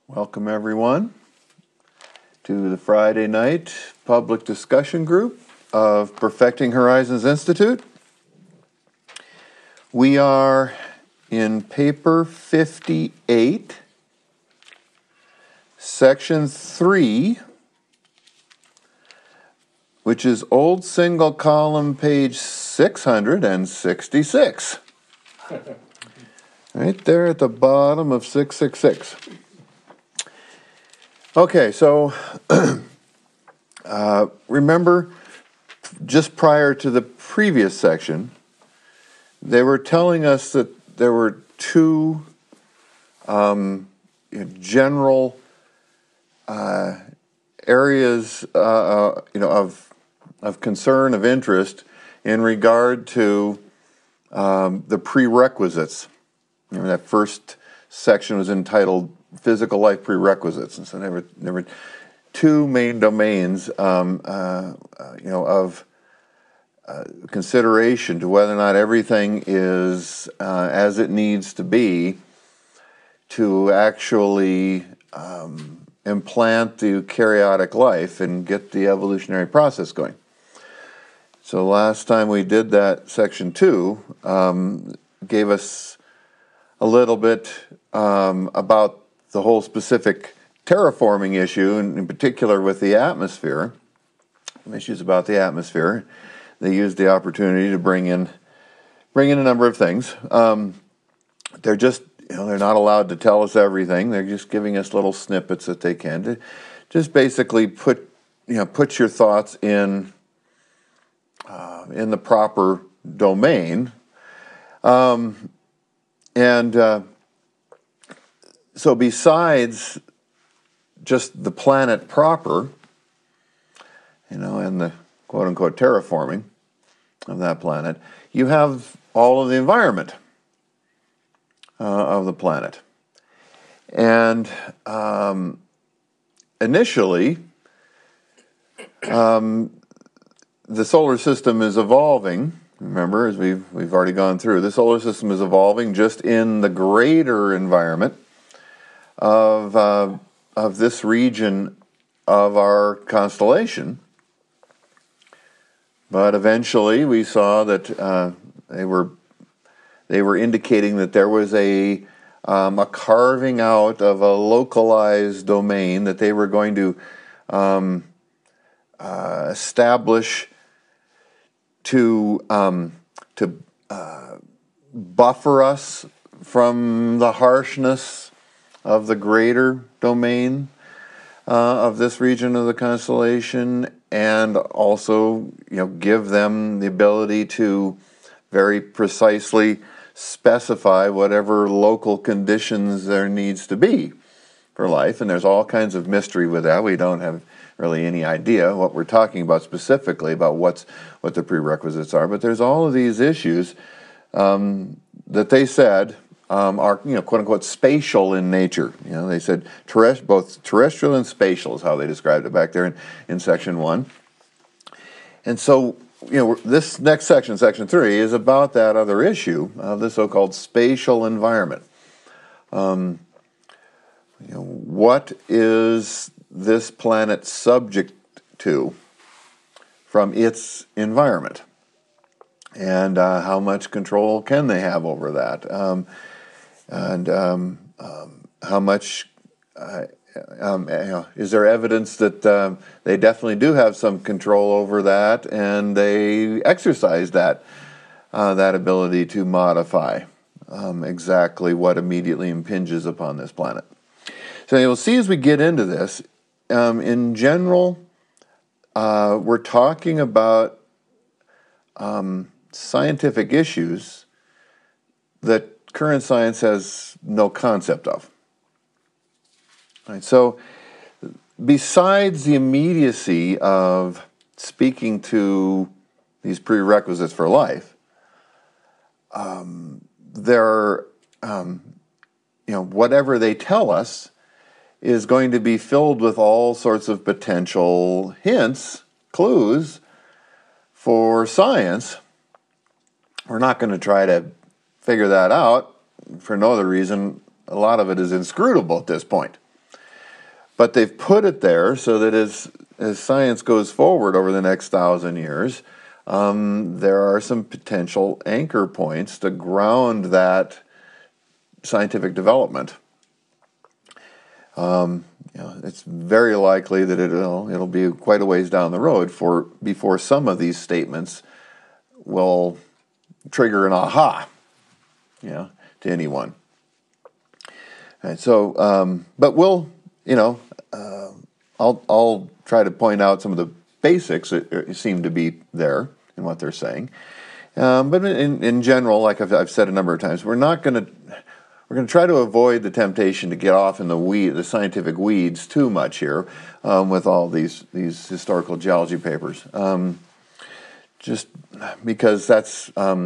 Welcome everyone to the Friday night public discussion group of Perfecting Horizons Institute. We are in paper 58, section 3, which is old single column page 666. Right there at the bottom of 666. Okay, so remember, just prior to the previous section, they were telling us that there were two general areas, of concern, of interest in regard to the prerequisites. That first section was entitled Physical Life Prerequisites, and so there were two main domains, of consideration to whether or not everything is as it needs to be to actually implant the eukaryotic life and get the evolutionary process going. So last time we did that, section 2 gave us a little bit about the whole specific terraforming issue, and in particular with the atmosphere, issues about the atmosphere. They used the opportunity to bring in a number of things. They're just, they're not allowed to tell us everything. They're just giving us little snippets that they can to just basically put your thoughts in the proper domain. So besides just the planet proper, and the quote-unquote terraforming of that planet, you have all of the environment of the planet. And initially, the solar system is evolving. Remember, as we've already gone through, the solar system is evolving just in the greater environment of this region of our constellation. But eventually, we saw that they were indicating that there was a carving out of a localized domain that they were going to establish to buffer us from the harshness of the greater domain of this region of the constellation, and also, give them the ability to very precisely specify whatever local conditions there needs to be for life. And there's all kinds of mystery with that. We don't have really any idea what we're talking about specifically about what the prerequisites are. But there's all of these issues that they said are, quote unquote, spatial in nature. They said both terrestrial and spatial is how they described it back there in section 1. And so, this next section, section 3, is about that other issue of the so-called spatial environment. What is this planet subject to from its environment? And how much control can they have over that? How much is there evidence that they definitely do have some control over that, and they exercise that ability to modify exactly what immediately impinges upon this planet. So you'll see as we get into this, in general, we're talking about scientific issues that current science has no concept of. Right, so besides the immediacy of speaking to these prerequisites for life, whatever they tell us is going to be filled with all sorts of potential hints, clues for science. We're not going to try to figure that out for no other reason. A lot of it is inscrutable at this point. but they've put it there so that as science goes forward over the next 1,000 years, there are some potential anchor points to ground that scientific development. It's very likely that it'll be quite a ways down the road before some of these statements will trigger an aha, to anyone. And so, but I'll try to point out some of the basics that seem to be there in what they're saying. But in general, like I've said a number of times, we're going to try to avoid the temptation to get off in the scientific weeds too much here with all these historical geology papers. Just because that's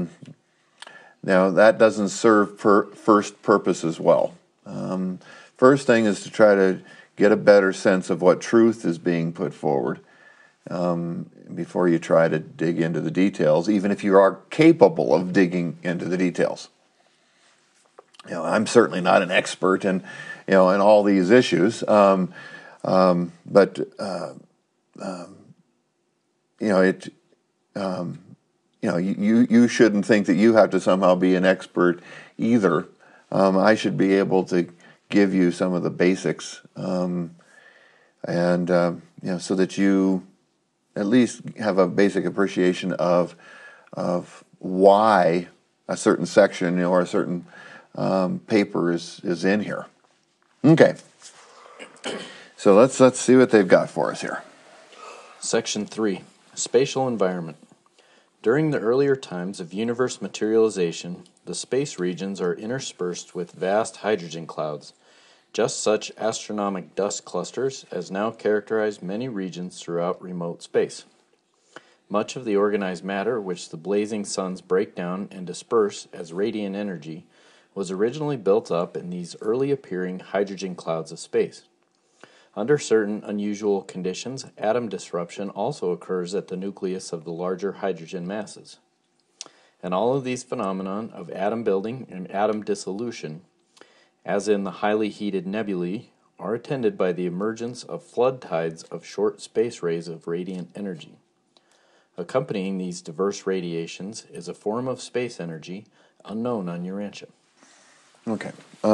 that doesn't serve first purpose as well. First thing is to try to get a better sense of what truth is being put forward before you try to dig into the details, even if you are capable of digging into the details. I'm certainly not an expert in all these issues, but you shouldn't think that you have to somehow be an expert either. I should be able to give you some of the basics, so that you at least have a basic appreciation of why a certain section or a certain paper is in here. Okay, so let's see what they've got for us here. Section 3, Spatial Environment. During the earlier times of universe materialization, the space regions are interspersed with vast hydrogen clouds, just such astronomic dust clusters as now characterize many regions throughout remote space. Much of the organized matter which the blazing suns break down and disperse as radiant energy was originally built up in these early appearing hydrogen clouds of space. Under certain unusual conditions, atom disruption also occurs at the nucleus of the larger hydrogen masses. And all of these phenomena of atom building and atom dissolution, as in the highly heated nebulae, are attended by the emergence of flood tides of short space rays of radiant energy. Accompanying these diverse radiations is a form of space energy unknown on Urantia. Okay.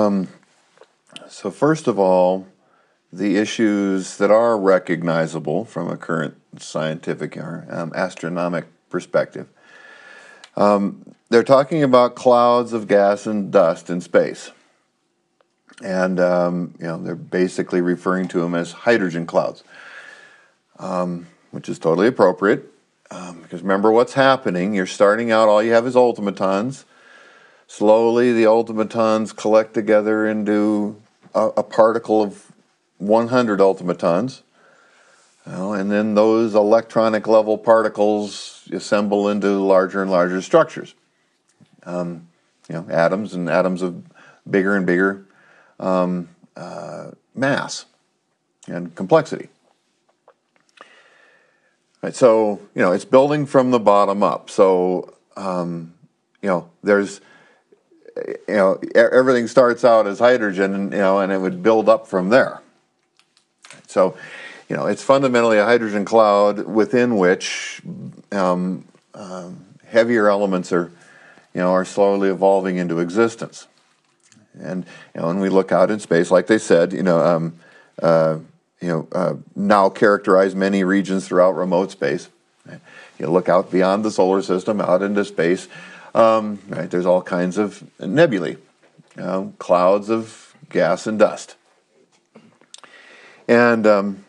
So first of all, the issues that are recognizable from a current scientific or astronomic perspective. They're talking about clouds of gas and dust in space. And, they're basically referring to them as hydrogen clouds, which is totally appropriate. Because remember what's happening. You're starting out, all you have is ultimatons. Slowly, the ultimatons collect together into a particle of 100 ultimatons, and then those electronic level particles assemble into larger and larger structures. Atoms and atoms of bigger and bigger mass and complexity. Right, so it's building from the bottom up. So there's everything starts out as hydrogen, and it would build up from there. So, it's fundamentally a hydrogen cloud within which heavier elements are slowly evolving into existence. And when we look out in space, like they said, now characterize many regions throughout remote space. You look out beyond the solar system, out into space. There's all kinds of nebulae, clouds of gas and dust. And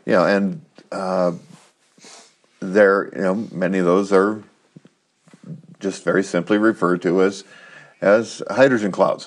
many of those are just very simply referred to as hydrogen clouds.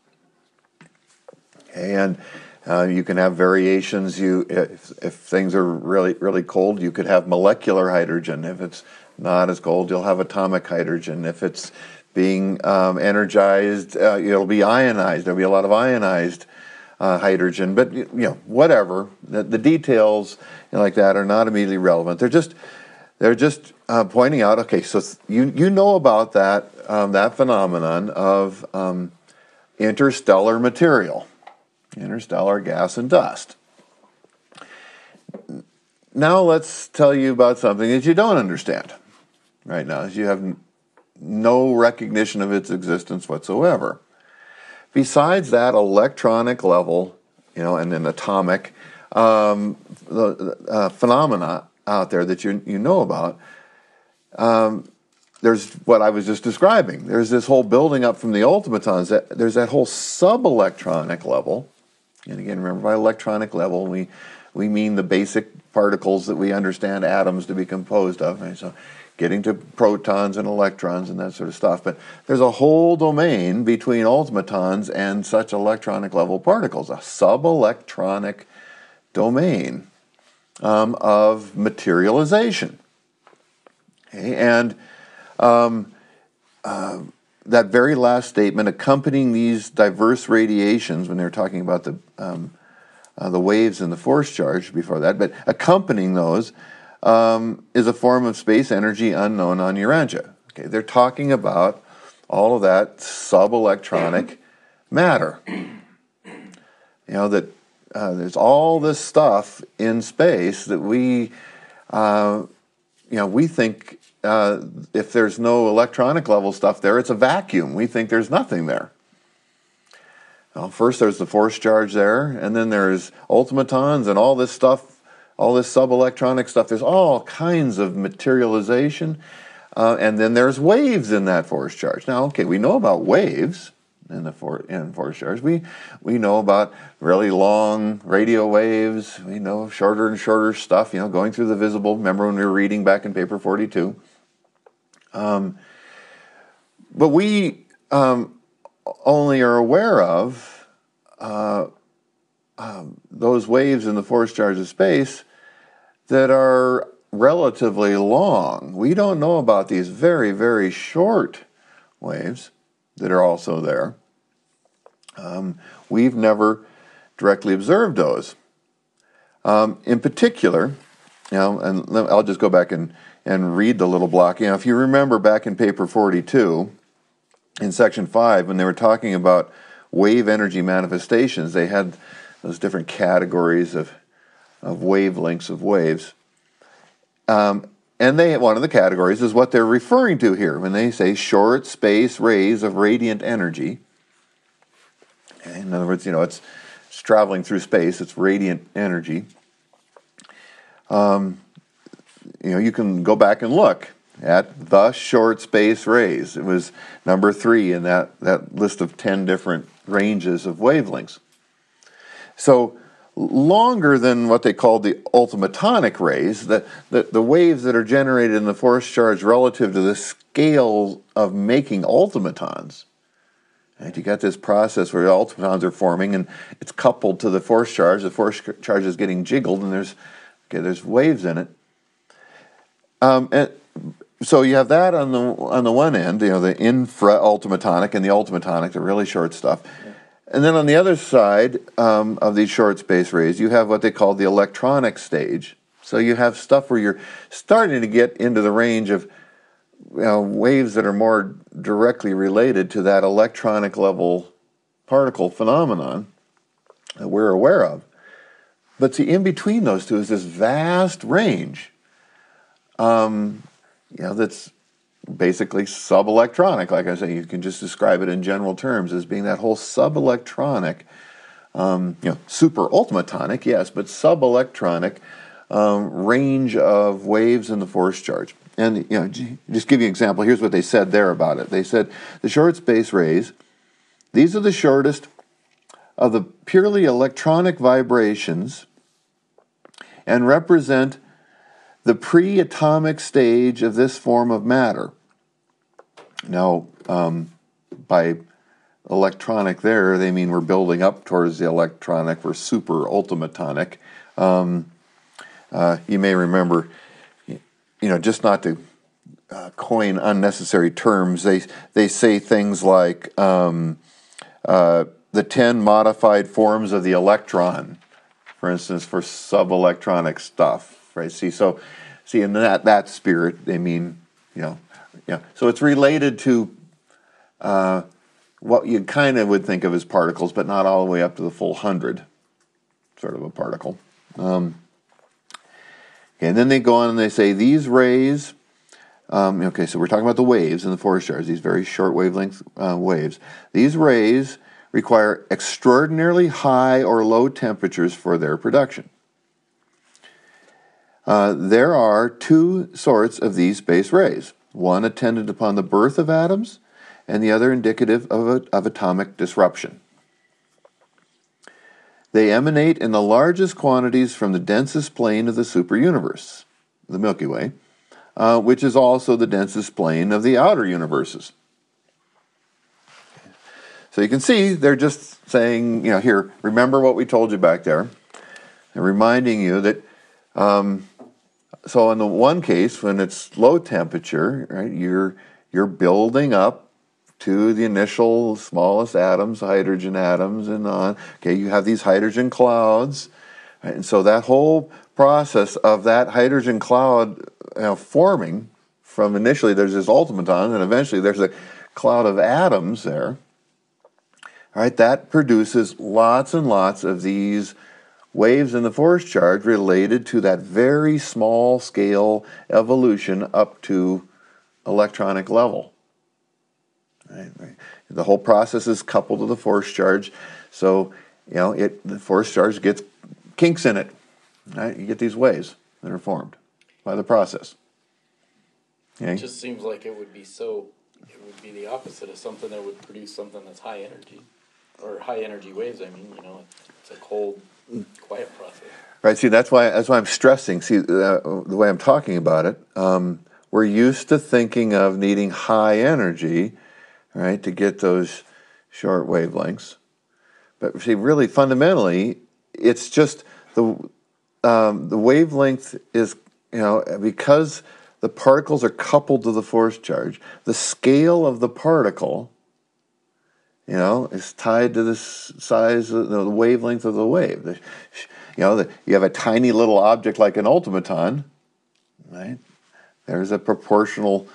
And you can have variations. If things are really, really cold, you could have molecular hydrogen. If it's not as cold, you'll have atomic hydrogen. If it's being energized, it'll be ionized. There'll be a lot of ionized hydrogen, but whatever. The details like that are not immediately relevant. They're just pointing out. Okay, so you know about that phenomenon of interstellar material, interstellar gas and dust. now let's tell you about something that you don't understand right now. You have no recognition of its existence whatsoever. Besides that electronic level, and then atomic phenomena out there that you know about, there's what I was just describing. There's this whole building up from the ultimatons. There's that whole subelectronic level. And again, remember, by electronic level, we mean the basic particles that we understand atoms to be composed of. Right? So getting to protons and electrons and that sort of stuff. But there's a whole domain between ultimatons and such electronic level particles, a subelectronic domain of materialization. Okay? And that very last statement, accompanying these diverse radiations, when they were talking about the waves and the force charge before that, but accompanying those is a form of space energy unknown on Urantia. Okay, they're talking about all of that subelectronic matter. That there's all this stuff in space that we think. If there's no electronic level stuff there, it's a vacuum. We think there's nothing there. Well, first there's the force charge there, and then there's ultimatons and all this stuff, all this subelectronic stuff. There's all kinds of materialization, and then there's waves in that force charge. Now, okay, we know about waves in force charge. We know about really long radio waves. We know shorter and shorter stuff, going through the visible. Remember when we were reading back in paper 42? But we only are aware of those waves in the force charge of space that are relatively long. We don't know about these very, very short waves that are also there. We've never directly observed those. In particular, and I'll just go back and read the little block. If you remember back in paper 42, in section 5, when they were talking about wave energy manifestations, they had those different categories of wavelengths of waves. And one of the categories is what they're referring to here when they say short space rays of radiant energy. In other words, it's traveling through space. It's radiant energy. You can go back and look at the short space rays. It was number 3 in that list of 10 different ranges of wavelengths. So longer than what they called the ultimatonic rays, the waves that are generated in the force charge relative to the scale of making ultimatons. Right? You got this process where the ultimatons are forming, and it's coupled to the force charge. The force charge is getting jiggled, and there's waves in it. And so you have that on the one end, the infra-ultimatonic and the ultimatonic, the really short stuff. Yeah. And then on the other side of these short space rays, you have what they call the electronic stage. So you have stuff where you're starting to get into the range of waves that are more directly related to that electronic level particle phenomenon that we're aware of. But see, in between those two is this vast range. That's basically subelectronic. Like I say, you can just describe it in general terms as being that whole subelectronic, super ultimatonic, yes, but subelectronic range of waves in the force charge. And just give you an example. Here's what they said there about it. They said the short space rays, these are the shortest of the purely electronic vibrations and represent the pre-atomic stage of this form of matter. Now, by electronic there, they mean we're building up towards the electronic. We're super ultimatonic. You may remember, just not to coin unnecessary terms, they say things like the 10 modified forms of the electron, for instance, for subelectronic stuff. Right. So in that spirit, they mean, So it's related to what you kind of would think of as particles, but not all the way up to the full 100, sort of a particle. Okay, and then they go on and they say these rays. Okay, so we're talking about the waves in the forest charge, these very short wavelength waves. These rays require extraordinarily high or low temperatures for their production. There are two sorts of these space rays, one attendant upon the birth of atoms and the other indicative of atomic disruption. They emanate in the largest quantities from the densest plane of the superuniverse, the Milky Way, which is also the densest plane of the outer universes. So you can see they're just saying, here, remember what we told you back there. They're reminding you that, so in the one case, when it's low temperature, right, you're building up to the initial smallest atoms, hydrogen atoms, and on. Okay, you have these hydrogen clouds, right, and so that whole process of that hydrogen cloud forming from initially there's this ultimaton, and eventually there's a cloud of atoms there. All right, that produces lots and lots of these waves in the force charge related to that very small scale evolution up to electronic level. Right. The whole process is coupled to the force charge, so the force charge gets kinks in it. Right? You get these waves that are formed by the process. Okay? It just seems like it would be the opposite of something that would produce something that's high energy. Or high energy waves, it's a cold, quiet process. Right, see, that's why I'm stressing, the way I'm talking about it, we're used to thinking of needing high energy, right, to get those short wavelengths. But see, really, fundamentally, it's just the wavelength is, because the particles are coupled to the force charge, the scale of the particle is tied to the size of the wavelength of the wave. You have a tiny little object like an ultimaton, right? There's a proportional,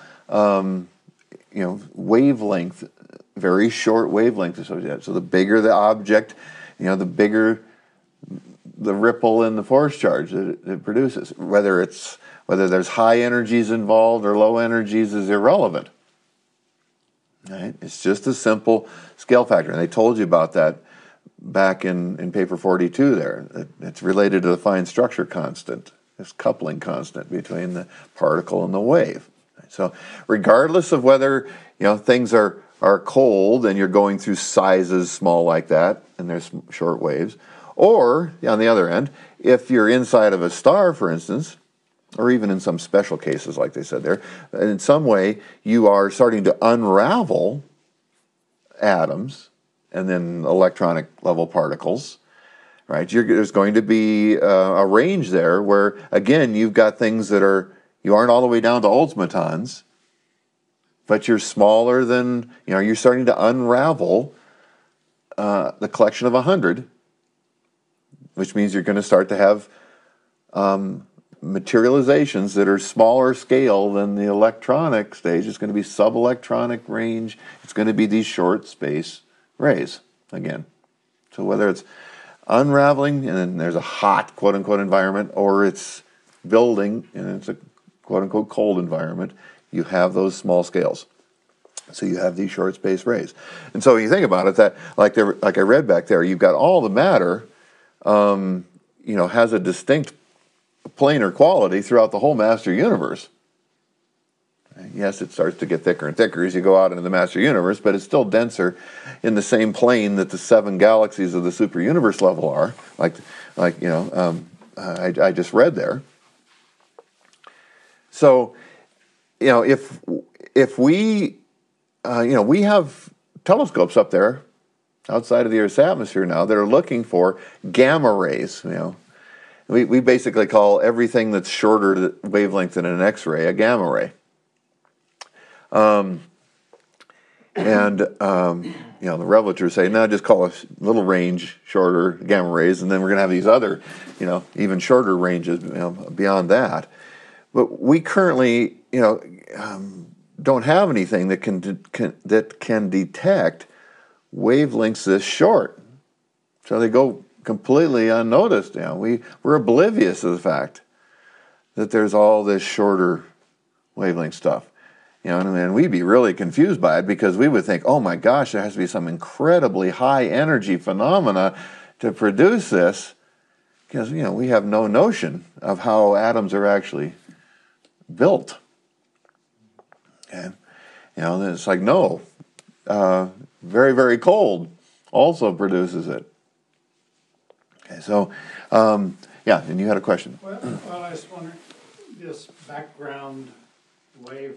wavelength, very short wavelength associated. So the bigger the object, the bigger the ripple in the force charge that it produces. Whether there's high energies involved or low energies is irrelevant. Right? It's just a simple scale factor. And they told you about that back in paper 42 there. It's related to the fine structure constant, this coupling constant between the particle and the wave. So regardless of whether things are cold and you're going through sizes small like that and there's short waves, or on the other end, if you're inside of a star, for instance, or even in some special cases, like they said there, in some way you are starting to unravel atoms and then electronic level particles, right? There's going to be a range there where, again, you've got things that you aren't all the way down to ultimatons, but you're smaller than, you're starting to unravel the collection of 100, which means you're going to start to have materializations that are smaller scale than the electronic stage. It's going to be subelectronic range. It's going to be these short space rays again. So whether it's unraveling and then there's a hot quote-unquote environment, or it's building and it's a quote-unquote cold environment, you have those small scales. So you have these short space rays. And so when you think about it, that like I read back there, you've got all the matter has a distinct planar quality throughout the whole master universe. Yes, it starts to get thicker and thicker as you go out into the master universe, but it's still denser in the same plane that the 7 galaxies of the super universe level are, I just read there. So, if we, we have telescopes up there outside of the Earth's atmosphere now that are looking for gamma rays, We basically call everything that's shorter wavelength than an X-ray a gamma ray. The revelators say, no, just call a little range shorter gamma rays, and then we're going to have these other, even shorter ranges beyond that. But we currently, don't have anything that can detect wavelengths this short. So they go completely unnoticed now. We're oblivious of the fact that there's all this shorter wavelength stuff. And we'd be really confused by it because we would think, oh my gosh, there has to be some incredibly high energy phenomena to produce this, because we have no notion of how atoms are actually built. And it's like, no, very, very cold also produces it. Okay, so yeah, and you had a question. Well, I was wondering, this background wave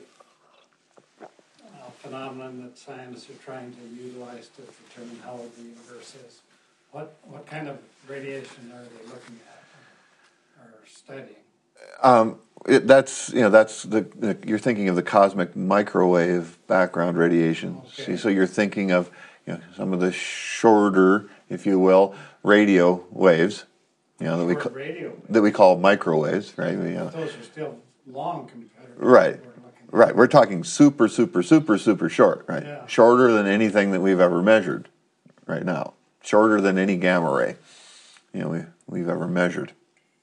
phenomenon that scientists are trying to utilize to determine how old the universe is, what kind of radiation are they looking at or studying? You're thinking of the cosmic microwave background radiation. Okay. See, so you're thinking of some of the shorter, if you will, radio waves, that we call microwaves, right? But those are still long compared to Right. what we're looking at. Right. We're talking super, super, super, super short, right? Yeah. Shorter than anything that we've ever measured right now. Shorter than any gamma ray, we've ever measured.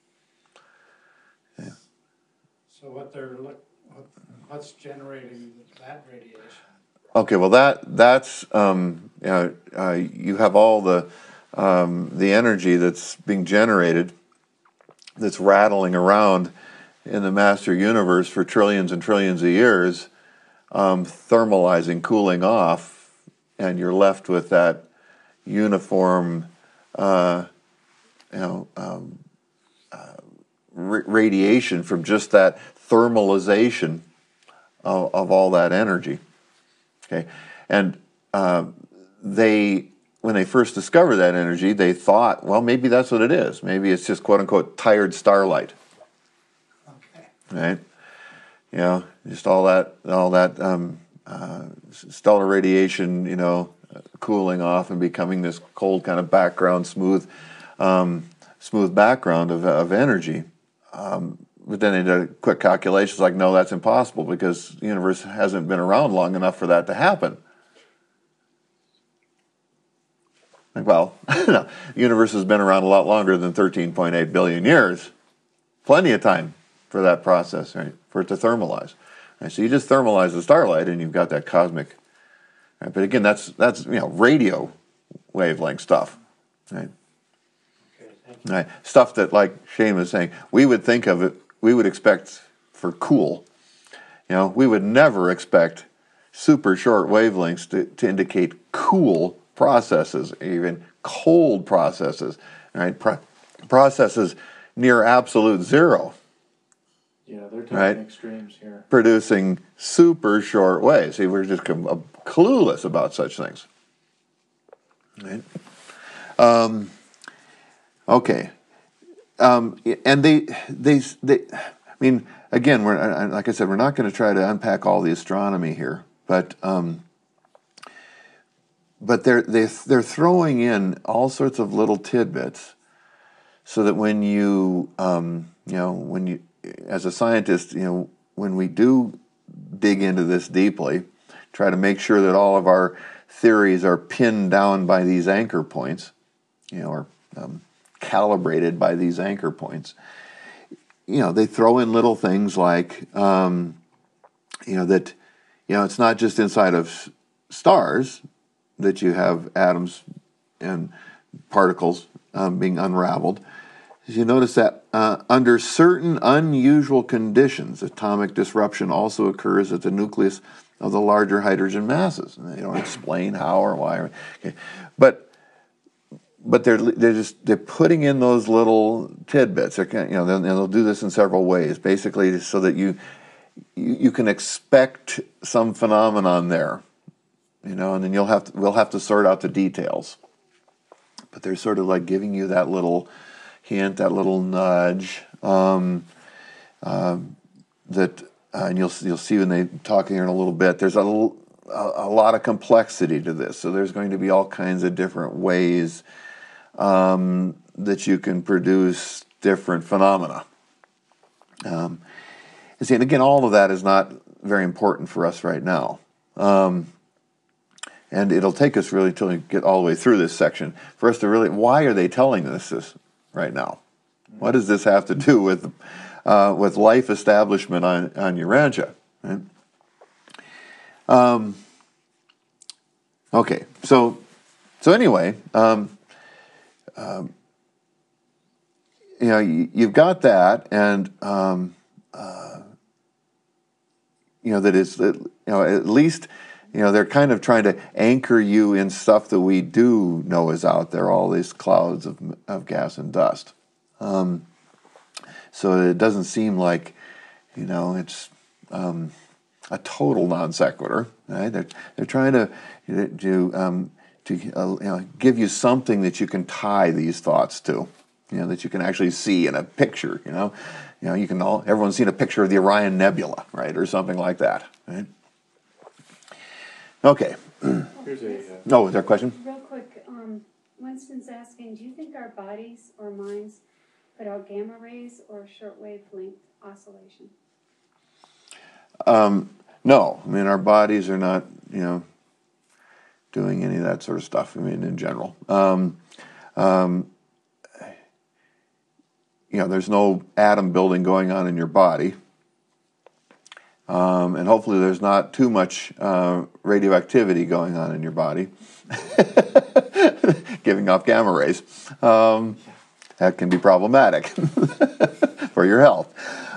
Yeah. So what's generating that radiation? Okay. Well, that's you have all the energy that's being generated, that's rattling around in the master universe for trillions and trillions of years, thermalizing, cooling off, and you're left with that uniform, radiation from just that thermalization of all that energy. Okay, and when they first discovered that energy, they thought, well, maybe that's what it is. Maybe it's just quote unquote tired starlight. Okay. Right? Just all that stellar radiation, cooling off and becoming this cold kind of background, smooth background of energy. But then they did a quick calculation. It's like, no, that's impossible because the universe hasn't been around long enough for that to happen. Like, well, no, the universe has been around a lot longer than 13.8 billion years. Plenty of time for that process, right? For it to thermalize. Right? So you just thermalize the starlight and you've got that cosmic. Right? But again, that's radio wavelength stuff, right? Okay, thank you. Right? Stuff that, like Shane was saying, we would think of it, we would expect for cool. We would never expect super short wavelengths to indicate cool processes, even cold processes, right? Processes near absolute zero. Yeah, they're talking Right. extremes here. Producing super short waves. See, we're just clueless about such things. Right? Okay. And they, I mean, again, like I said, we're not going to try to unpack all the astronomy here, but they're throwing in all sorts of little tidbits, so that when you as a scientist, when we do dig into this deeply, try to make sure that all of our theories are pinned down by these anchor points, or calibrated by these anchor points. They throw in little things like, that, it's not just inside of stars that you have atoms and particles being unraveled. You notice that under certain unusual conditions, atomic disruption also occurs at the nucleus of the larger hydrogen masses. And they don't explain how or why. Okay. But they're putting in those little tidbits. They'll do this in several ways, basically, so that you can expect some phenomenon there, and then we'll have to sort out the details. But they're sort of like giving you that little hint, that little nudge, that, and you'll see when they talk here in a little bit. There's a lot of complexity to this, so there's going to be all kinds of different ways that you can produce different phenomena. And again, all of that is not very important for us right now. And it'll take us really till we get all the way through this section for us to really, why are they telling us this right now? What does this have to do with with life establishment on Urantia. Right? Okay, so anyway, you've got that, and that is, at least, they're kind of trying to anchor you in stuff that we do know is out there, all these clouds of gas and dust. So it doesn't seem like, it's a total non sequitur. Right? They're trying to give you something that you can tie these thoughts to, that you can actually see in a picture. Everyone's seen a picture of the Orion Nebula, right, or something like that. Right? Okay. Here's a. Is there a question? Real quick, Winston's asking, do you think our bodies or minds put out gamma rays or short wavelength oscillation? No. I mean, our bodies are not, doing any of that sort of stuff, in general. There's no atom building going on in your body. And hopefully there's not too much radioactivity going on in your body, giving off gamma rays. That can be problematic for your health.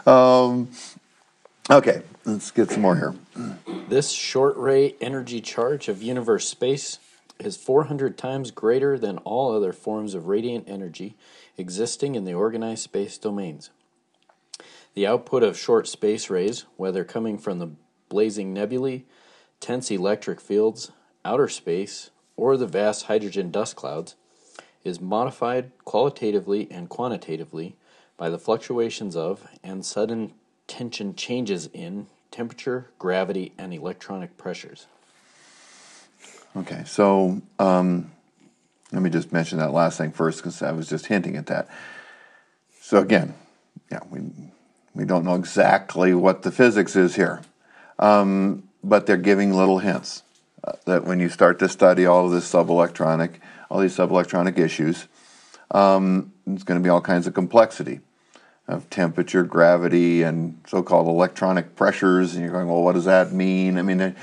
Okay, let's get some more here. This short ray energy charge of universe space is 400 times greater than all other forms of radiant energy existing in the organized space domains. The output of short space rays, whether coming from the blazing nebulae, tense electric fields, outer space, or the vast hydrogen dust clouds, is modified qualitatively and quantitatively by the fluctuations of and sudden tension changes in temperature, gravity, and electronic pressures. Okay, so let me just mention that last thing first, because I was just hinting at that. So again, we don't know exactly what the physics is here, but they're giving little hints that when you start to study all these subelectronic issues, it's going to be all kinds of complexity of temperature, gravity, and so-called electronic pressures. And you're going, well, what does that mean? I mean,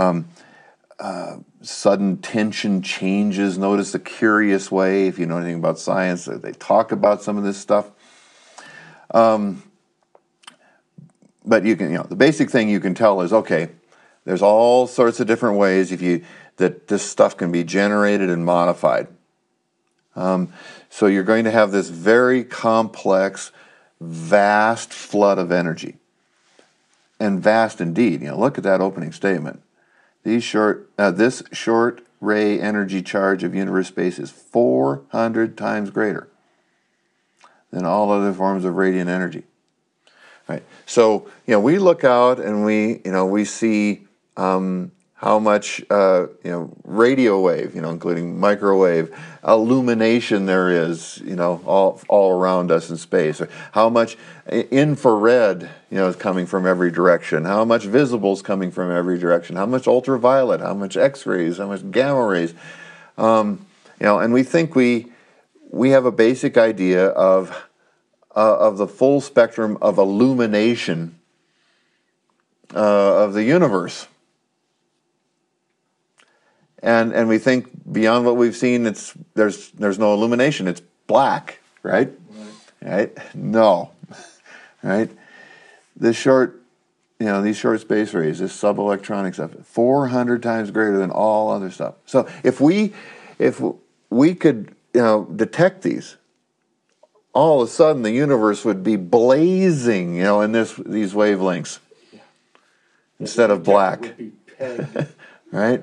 sudden tension changes. Notice the curious way, if you know anything about science, they talk about some of this stuff. But you can, the basic thing you can tell is, okay, there's all sorts of different ways that this stuff can be generated and modified. So you're going to have this very complex, vast flood of energy. And vast indeed. Look at that opening statement. This short ray energy charge of universe space is 400 times greater than all other forms of radiant energy. Right. So we look out and we see how much radio wave, including microwave illumination there is, all around us in space. Or how much infrared, is coming from every direction. How much visible is coming from every direction. How much ultraviolet. How much X-rays. How much gamma rays. And we think we have a basic idea of the full spectrum of illumination of the universe. And we think beyond what we've seen, there's no illumination. It's black, right? Right? No, right? These short space rays, this subelectronic stuff, 400 times greater than all other stuff. So if we could detect these, all of a sudden the universe would be blazing, in these wavelengths instead of black, would be pegged. right?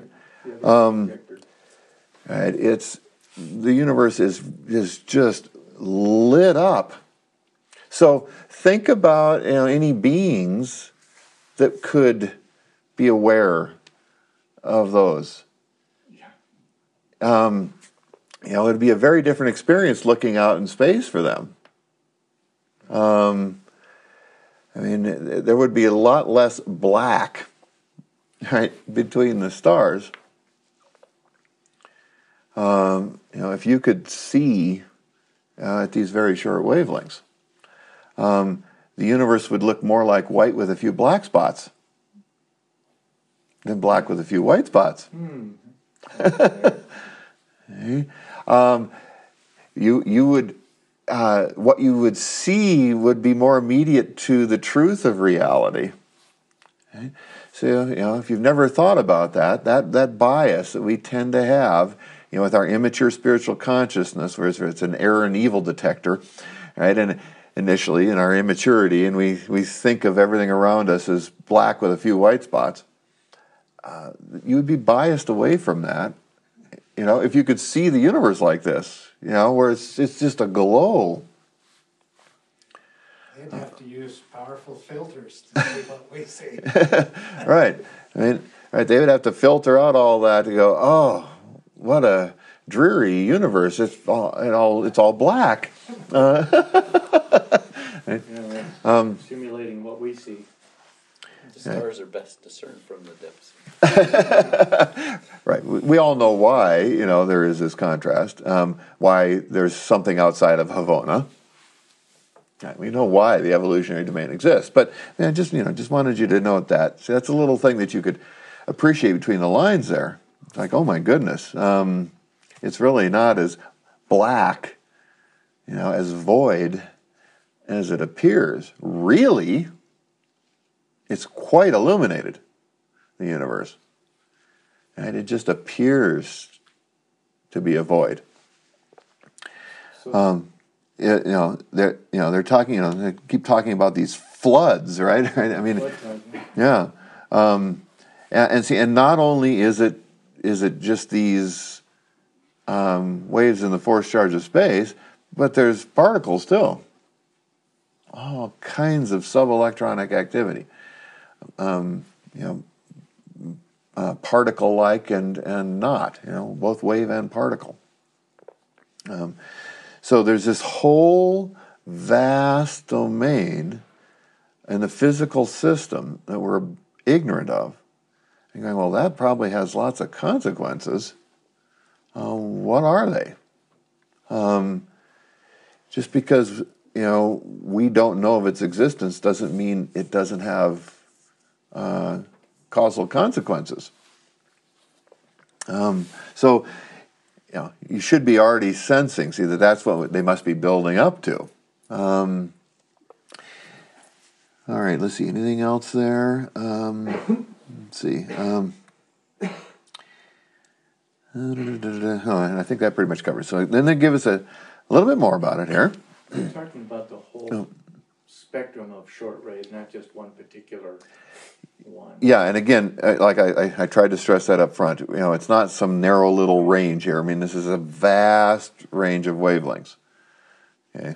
Right. The universe is just lit up. So think about any beings that could be aware of those. It'd be a very different experience looking out in space for them. There would be a lot less black, right, between the stars. If you could see at these very short wavelengths. the universe would look more like white with a few black spots than black with a few white spots. You would what you would see would be more immediate to the truth of reality. Okay? So if you've never thought about that bias that we tend to have, with our immature spiritual consciousness, where it's an error and evil detector, right? And initially in our immaturity, and we think of everything around us as black with a few white spots, you would be biased away from that. If you could see the universe like this, where it's just a glow. They'd have to use powerful filters to see what we see. Right. Right. They would have to filter out all that to go, oh, what a dreary universe. It's all black. Right? Simulating what we see. The stars are best discerned from the depths. Right. We all know why, there is this contrast, why there's something outside of Havona. Right. We know why the evolutionary domain exists, but just wanted you to note that. See, that's a little thing that you could appreciate between the lines there. It's like, oh my goodness, it's really not as black, as void as it appears. Really, it's quite illuminated, the universe. And it just appears to be a void. So, they're talking. They keep talking about these floods, right? Yeah. And not only is it just these waves in the force charge of space, but there's particles too. All kinds of subelectronic activity. Particle-like and not, both wave and particle. So there's this whole vast domain in the physical system that we're ignorant of. And going, well, that probably has lots of consequences. What are they? Just because, we don't know of its existence doesn't mean it doesn't have causal consequences. So, you should be already sensing, see, that's what they must be building up to. All right, let's see, anything else there? Let's see. And I think that pretty much covers. So then they give us a little bit more about it here. We're talking about the whole spectrum of short rays, not just one particular one. Yeah, and again, like I tried to stress that up front. It's not some narrow little range here. This is a vast range of wavelengths. Okay.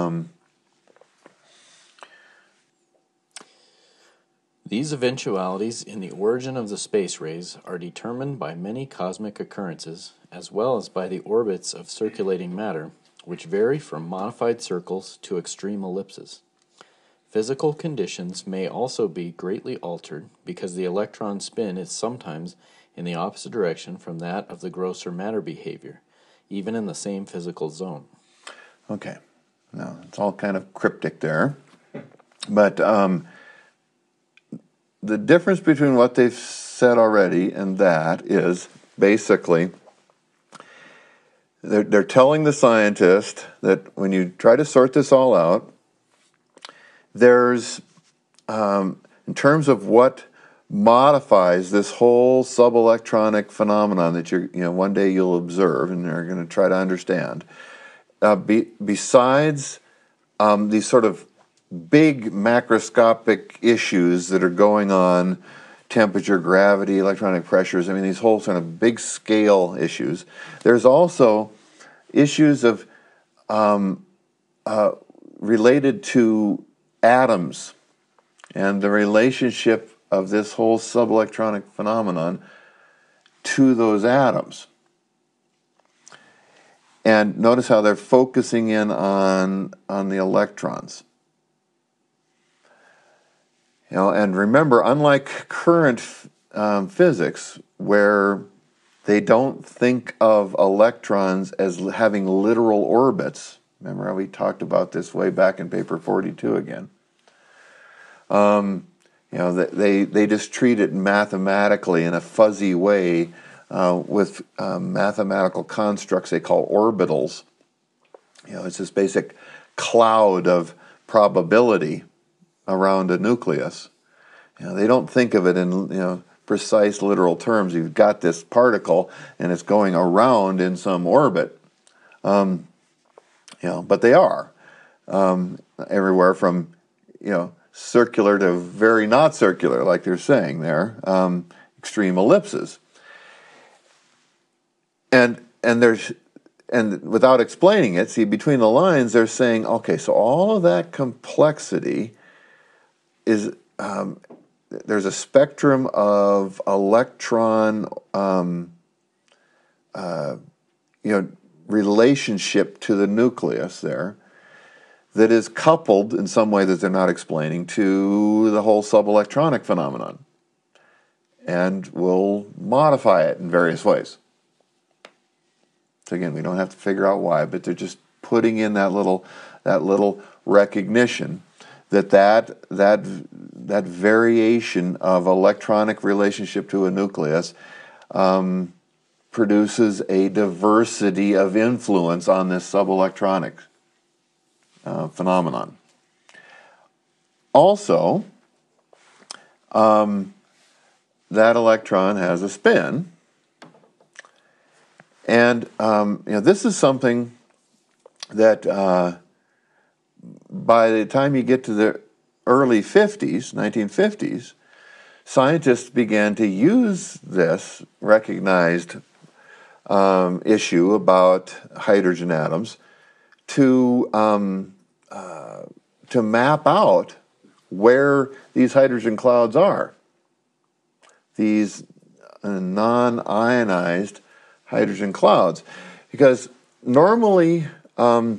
These eventualities in the origin of the space rays are determined by many cosmic occurrences, as well as by the orbits of circulating matter, which vary from modified circles to extreme ellipses. Physical conditions may also be greatly altered because the electron spin is sometimes in the opposite direction from that of the grosser matter behavior, even in the same physical zone. Okay. Now, it's all kind of cryptic there. But the difference between what they've said already and that is basically they're telling the scientist that when you try to sort this all out, there's, in terms of what modifies this whole subelectronic phenomenon that one day you'll observe and you're going to try to understand, besides these sort of big macroscopic issues that are going on, temperature, gravity, electronic pressures, these whole sort of big scale issues, there's also issues of related to atoms and the relationship of this whole subelectronic phenomenon to those atoms. And notice how they're focusing in on the electrons. And remember, unlike current physics, where they don't think of electrons as having literal orbits. Remember how we talked about this way back in paper 42 again. They just treat it mathematically in a fuzzy way with mathematical constructs they call orbitals. It's this basic cloud of probability around a nucleus. They don't think of it in precise literal terms. You've got this particle and it's going around in some orbit. But they are everywhere from circular to very not circular, like they're saying there, extreme ellipses. And without explaining it, see, between the lines, they're saying, okay, so all of that complexity is, there's a spectrum of electron, relationship to the nucleus there that is coupled in some way that they're not explaining to the whole subelectronic phenomenon, and will modify it in various ways. So again, we don't have to figure out why, but they're just putting in that little recognition that variation of electronic relationship to a nucleus produces a diversity of influence on this subelectronic phenomenon. Also, that electron has a spin. And this is something that by the time you get to the early 1950s, scientists began to use this recognized issue about hydrogen atoms to map out where these hydrogen clouds are. These non-ionized hydrogen clouds, because normally you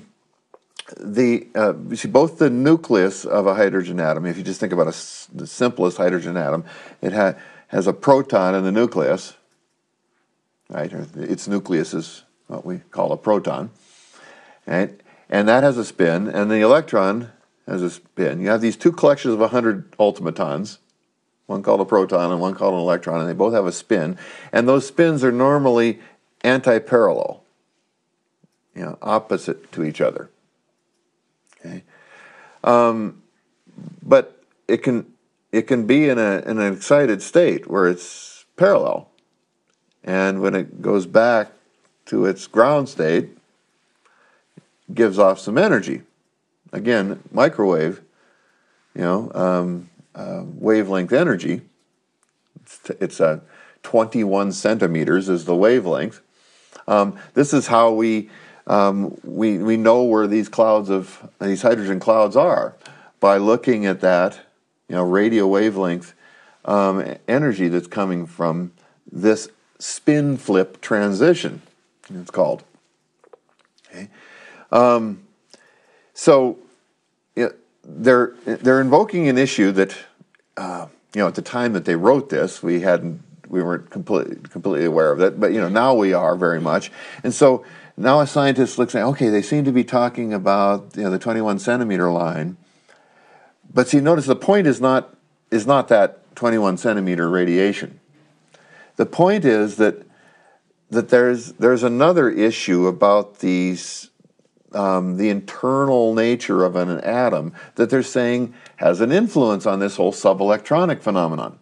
see both the nucleus of a hydrogen atom. If you just think about the simplest hydrogen atom, it has a proton in the nucleus, right? Its nucleus is what we call a proton, right? And that has a spin, and the electron has a spin. You have these two collections of 100 ultimatons, one called a proton and one called an electron, and they both have a spin, and those spins are normally anti-parallel, opposite to each other. Okay, but it can be in an excited state where it's parallel, and when it goes back to its ground state, it gives off some energy. Again, microwave, wavelength energy. It's 21 centimeters is the wavelength. This is how we know where these hydrogen clouds are, by looking at that radio wavelength energy that's coming from this spin flip transition, it's called. Okay, so they're invoking an issue that at the time that they wrote this, we weren't completely aware of it, but now we are very much. And so now a scientist looks at, okay, they seem to be talking about the 21 centimeter line, but see, notice the point is not that 21 centimeter radiation. The point is that there's another issue about these the internal nature of an atom that they're saying has an influence on this whole subelectronic phenomenon.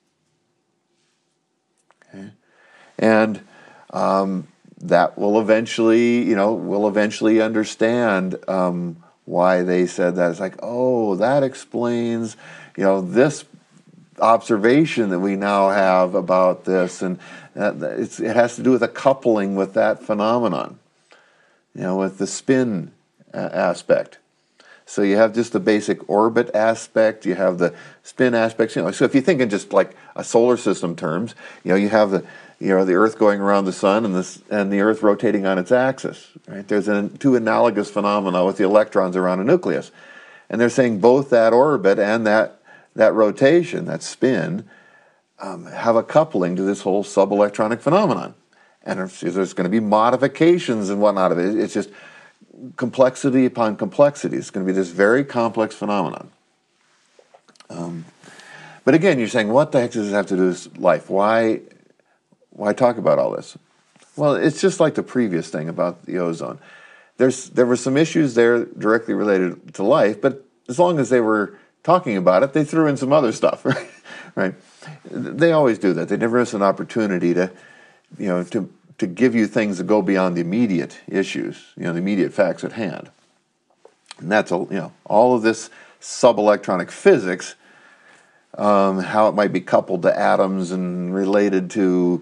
Okay. And that will eventually, we'll eventually understand why they said that. It's like, oh, that explains, this observation that we now have about this, and it has to do with a coupling with that phenomenon, with the spin aspect. So you have just the basic orbit aspect, you have the spin aspects. So if you think in just like a solar system terms, you have the Earth going around the sun and the Earth rotating on its axis. Right? There's two analogous phenomena with the electrons around a nucleus, and they're saying both that orbit and that rotation, that spin, have a coupling to this whole subelectronic phenomenon. And there's going to be modifications and whatnot of it. It's just complexity upon complexity. It's going to be this very complex phenomenon. But again, you're saying, what the heck does this have to do with life? Why talk about all this? Well, it's just like the previous thing about the ozone. There were some issues there directly related to life, but as long as they were talking about it, they threw in some other stuff, right? They always do that. They never miss an opportunity to give you things that go beyond the immediate issues, the immediate facts at hand. And that's all of this subelectronic physics, how it might be coupled to atoms and related to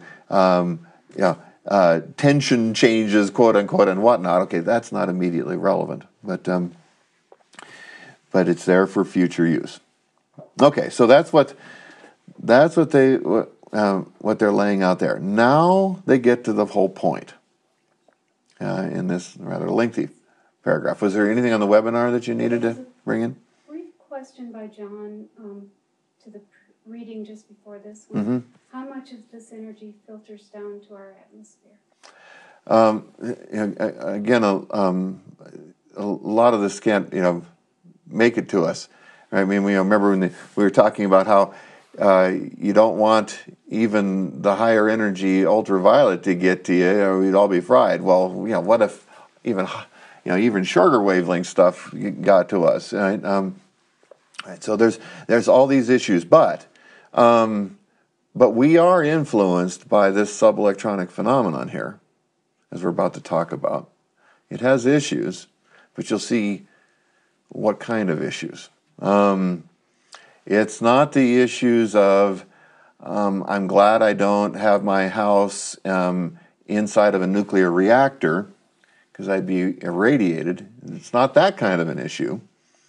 tension changes, quote unquote, and whatnot. Okay, that's not immediately relevant, but it's there for future use. Okay, so that's what they're laying out there. Now they get to the whole point in this rather lengthy paragraph. Was there anything on the webinar that you needed to bring in? Brief question by John to the reading just before this one. Mm-hmm. How much of this energy filters down to our atmosphere? Again, a lot of this can't make it to us. Right? I mean, we remember when we were talking about how you don't want even the higher energy ultraviolet to get to you, or we'd all be fried. Well, what if even shorter wavelength stuff got to us? Right? Right. So there's all these issues, but we are influenced by this subelectronic phenomenon here, as we're about to talk about. It has issues, but you'll see what kind of issues. It's not the issues of I'm glad I don't have my house inside of a nuclear reactor because I'd be irradiated. It's not that kind of an issue.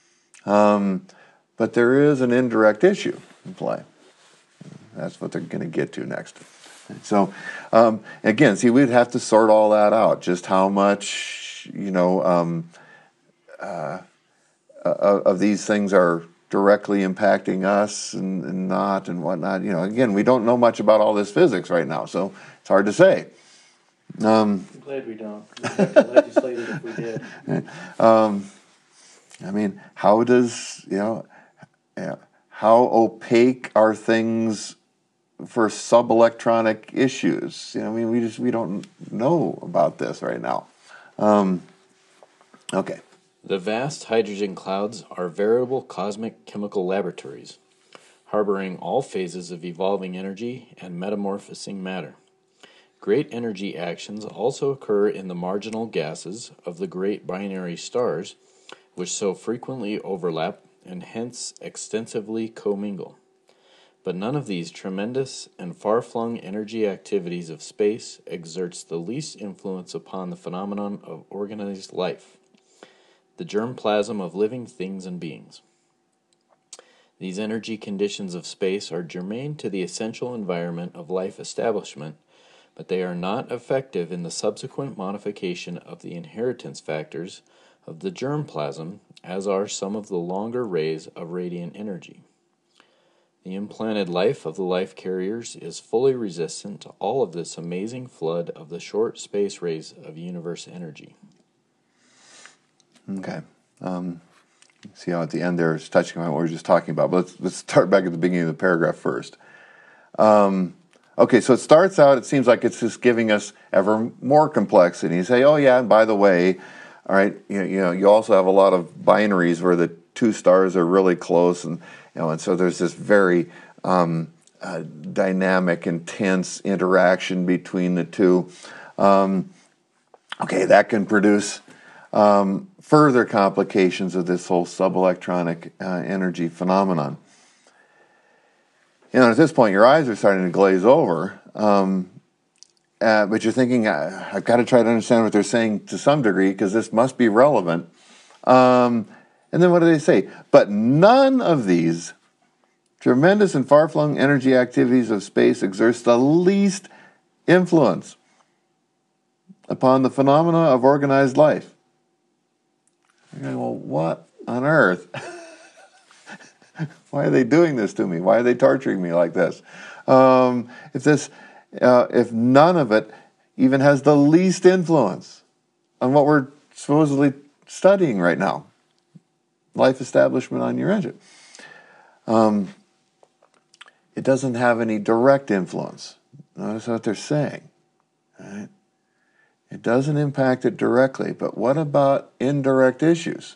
But there is an indirect issue in play. That's what they're going to get to next. So, again, see, we'd have to sort all that out. Just how much, of these things are directly impacting us and not and whatnot. Again, we don't know much about all this physics right now, so it's hard to say. I'm glad we don't. We'd have to legislate it if we did. I mean, how does, how opaque are things for subelectronic issues? We don't know about this right now. Okay. The vast hydrogen clouds are veritable cosmic chemical laboratories, harboring all phases of evolving energy and metamorphosing matter. Great energy actions also occur in the marginal gases of the great binary stars, which so frequently overlap and hence extensively commingle. But none of these tremendous and far-flung energy activities of space exerts the least influence upon the phenomenon of organized life, the germplasm of living things and beings. These energy conditions of space are germane to the essential environment of life establishment, but they are not effective in the subsequent modification of the inheritance factors of the germplasm, as are some of the longer rays of radiant energy. The implanted life of the life carriers is fully resistant to all of this amazing flood of the short space rays of universe energy. Okay. See how at the end there it's touching on what we were just talking about. But let's start back at the beginning of the paragraph first. Okay, so it starts out, it seems like it's just giving us ever more complexity. You say, oh yeah, and by the way, all right, you also have a lot of binaries where the two stars are really close, and so there's this very dynamic, intense interaction between the two. Okay, that can produce further complications of this whole subelectronic energy phenomenon. At this point, your eyes are starting to glaze over, but you're thinking, I've got to try to understand what they're saying to some degree because this must be relevant. And then what do they say? But none of these tremendous and far-flung energy activities of space exerts the least influence upon the phenomena of organized life. You're going, well, what on earth? Why are they doing this to me? Why are they torturing me like this? If none of it even has the least influence on what we're supposedly studying right now, life establishment on your engine. it doesn't have any direct influence. Notice what they're saying. Right? It doesn't impact it directly, but what about indirect issues?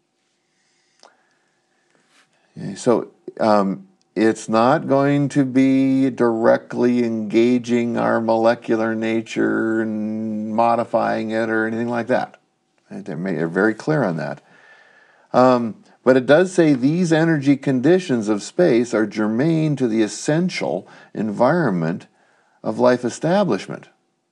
Okay, so it's not going to be directly engaging our molecular nature and modifying it or anything like that. Right? They're very clear on that. But it does say these energy conditions of space are germane to the essential environment of life establishment.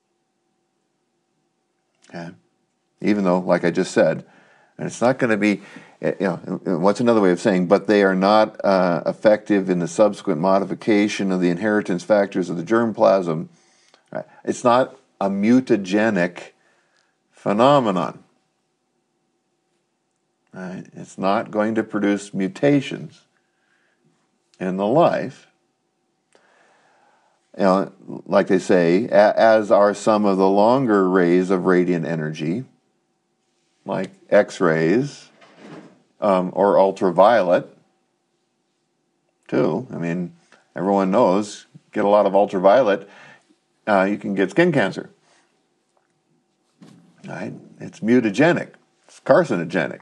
Okay? Even though, like I just said, and it's not going to be, what's another way of saying, but they are not effective in the subsequent modification of the inheritance factors of the germplasm. Right? It's not a mutagenic phenomenon. Right? It's not going to produce mutations in the life. Like they say, as are some of the longer rays of radiant energy, like X-rays or ultraviolet, too. I mean, everyone knows, get a lot of ultraviolet, you can get skin cancer. Right? It's mutagenic. It's carcinogenic.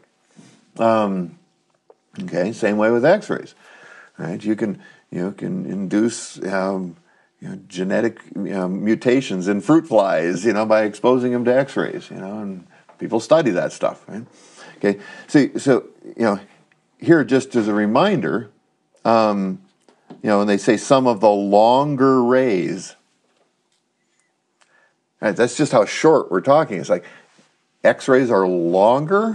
Okay, same way with X-rays. Right? You can induce genetic mutations in fruit flies, by exposing them to X-rays, and people study that stuff, right? Okay, so here just as a reminder, when they say some of the longer rays, right, that's just how short we're talking. It's like X-rays are longer,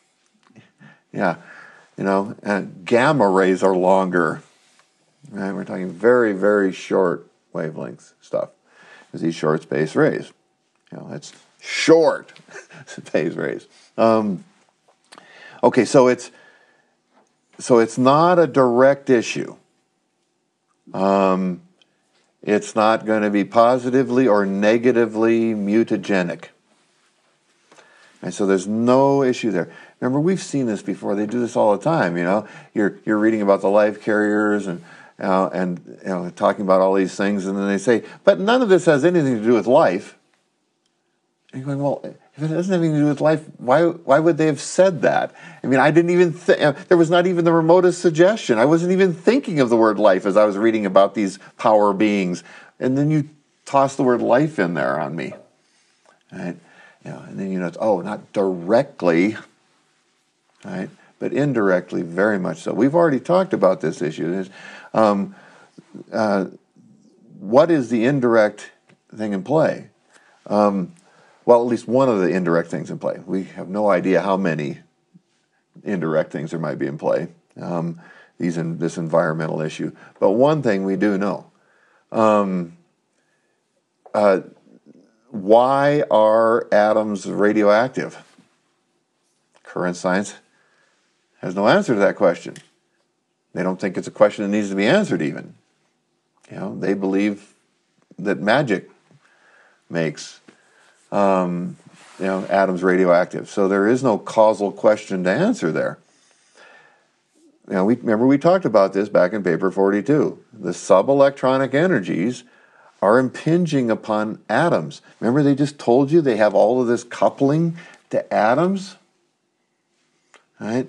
and gamma rays are longer. Right, we're talking very, very short wavelengths stuff. Is these short space rays? It's short space rays. Okay, so it's not a direct issue. It's not going to be positively or negatively mutagenic. And so there's no issue there. Remember, we've seen this before. They do this all the time. You're reading about the life carriers and talking about all these things, and then they say, but none of this has anything to do with life. And you're going, well, if it doesn't have anything to do with life, why would they have said that? I mean, I didn't even there was not even the remotest suggestion. I wasn't even thinking of the word life as I was reading about these power beings, and then you toss the word life in there on me, right? And then it's not directly, right, but indirectly, very much so. We've already talked about this issue. What is the indirect thing in play? Well, at least one of the indirect things in play. We have no idea how many indirect things there might be in play, this environmental issue. But one thing we do know. Why are atoms radioactive? Current science has no answer to that question. They don't think it's a question that needs to be answered even. They believe that magic makes atoms radioactive. So there is no causal question to answer there. We talked about this back in paper 42. The subelectronic energies are impinging upon atoms. Remember they just told you they have all of this coupling to atoms? Right?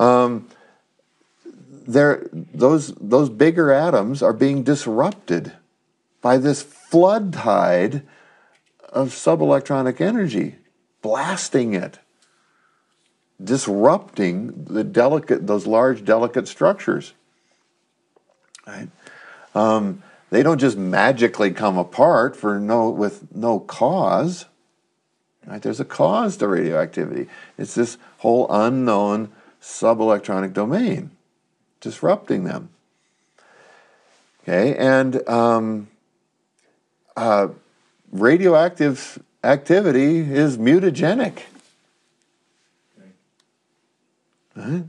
Those bigger atoms are being disrupted by this flood tide of subelectronic energy, blasting it, disrupting those large, delicate structures. Right? They don't just magically come apart with no cause. Right? There's a cause to radioactivity. It's this whole unknown subelectronic domain, disrupting them. Okay, and radioactive activity is mutagenic. Right?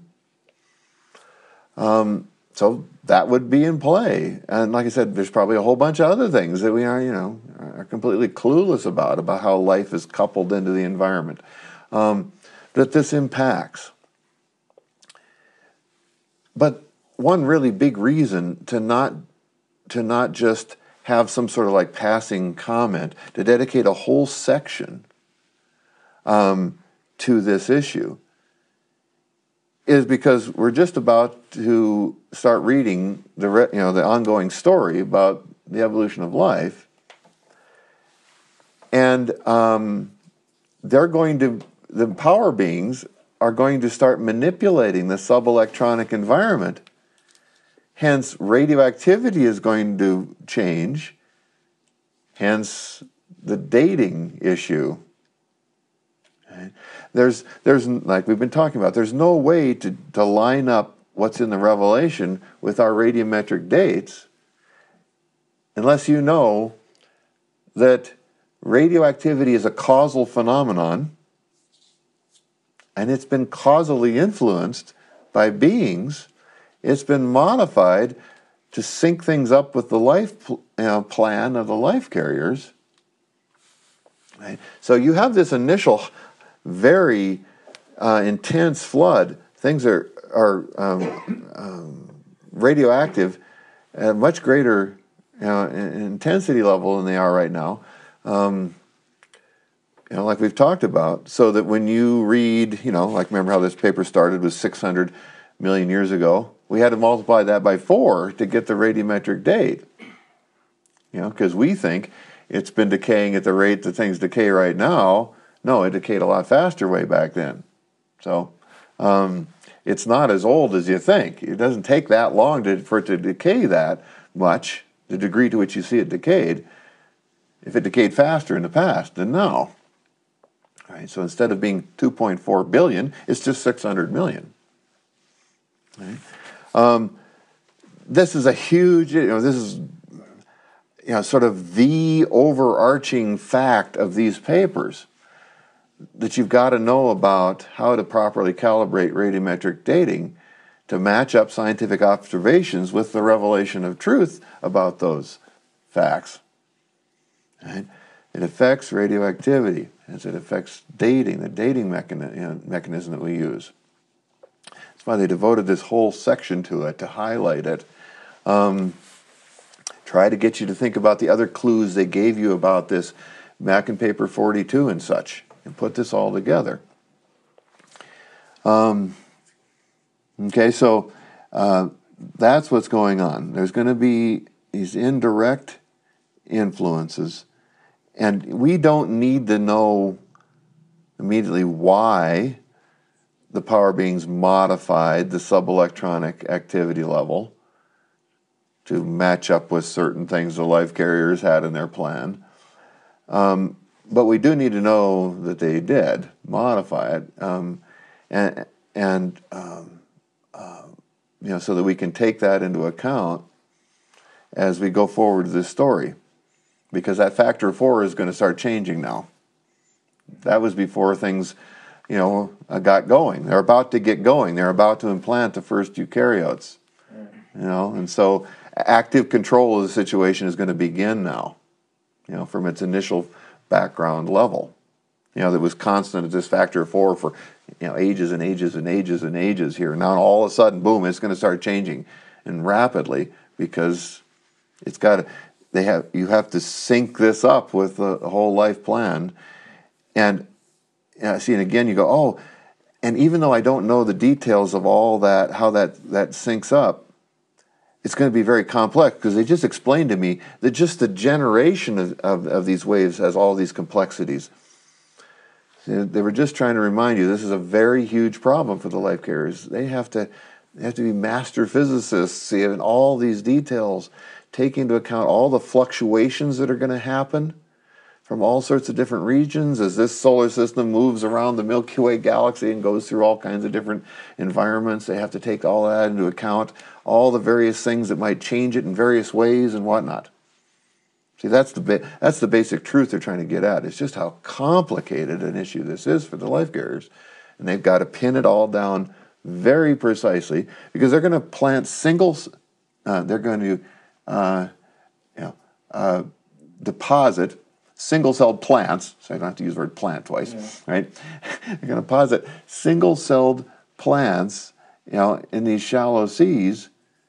So that would be in play. And like I said, there's probably a whole bunch of other things that we are completely clueless about how life is coupled into the environment. That this impacts. But one really big reason to not just have some sort of like passing comment, to dedicate a whole section to this issue, is because we're just about to start reading the ongoing story about the evolution of life, and the power beings are going to start manipulating the subelectronic environment. Hence, radioactivity is going to change. Hence, the dating issue. Okay. There's like we've been talking about, there's no way to line up what's in the Revelation with our radiometric dates unless you know that radioactivity is a causal phenomenon, and it's been causally influenced by beings. It's been modified to sync things up with the life plan of the life carriers. Right? So you have this initial very intense flood. Things are radioactive at a much greater intensity level than they are right now. Like we've talked about, so that when you read, like remember how this paper started was 600 million years ago. We had to multiply that by 4 to get the radiometric date. Because we think it's been decaying at the rate that things decay right now. No, it decayed a lot faster way back then. So it's not as old as you think. It doesn't take that long for it to decay that much, the degree to which you see it decayed, if it decayed faster in the past than now. Right? So instead of being 2.4 billion, it's just 600 million. Right? This is a huge, this is sort of the overarching fact of these papers, that you've got to know about how to properly calibrate radiometric dating to match up scientific observations with the revelation of truth about those facts. Right? It affects radioactivity as it affects dating, the dating mechanism that we use. That's why they devoted this whole section to it, to highlight it. Try to get you to think about the other clues they gave you about this back in paper 42 and such, and put this all together. Okay, so that's what's going on. There's going to be these indirect influences, and we don't need to know immediately why the power beings modified the subelectronic activity level to match up with certain things the life carriers had in their plan. But we do need to know that they did modify it, so that we can take that into account as we go forward with this story, because that factor of 4 is going to start changing now. That was before things, got going. They're about to get going. They're about to implant the first eukaryotes, and so active control of the situation is going to begin now, from its initial background level, that was constant at this factor of 4 for, ages and ages and ages and ages here. Now all of a sudden, boom, it's going to start changing, and rapidly, because you have to sync this up with the whole life plan. And and again you go, oh, and even though I don't know the details of all that, how that syncs up, it's going to be very complex, because they just explained to me that just the generation of these waves has all these complexities. They were just trying to remind you this is a very huge problem for the life carriers. They have to be master physicists, see, and all these details, take into account all the fluctuations that are going to happen from all sorts of different regions as this solar system moves around the Milky Way galaxy and goes through all kinds of different environments. They have to take all that into account, all the various things that might change it in various ways and whatnot. See, that's the basic truth they're trying to get at. It's just how complicated an issue this is for the life carriers, and they've got to pin it all down very precisely, because they're going to plant they're going to deposit single-celled plants, so I don't have to use the word plant twice, right? They're going to deposit single-celled plants, in these shallow seas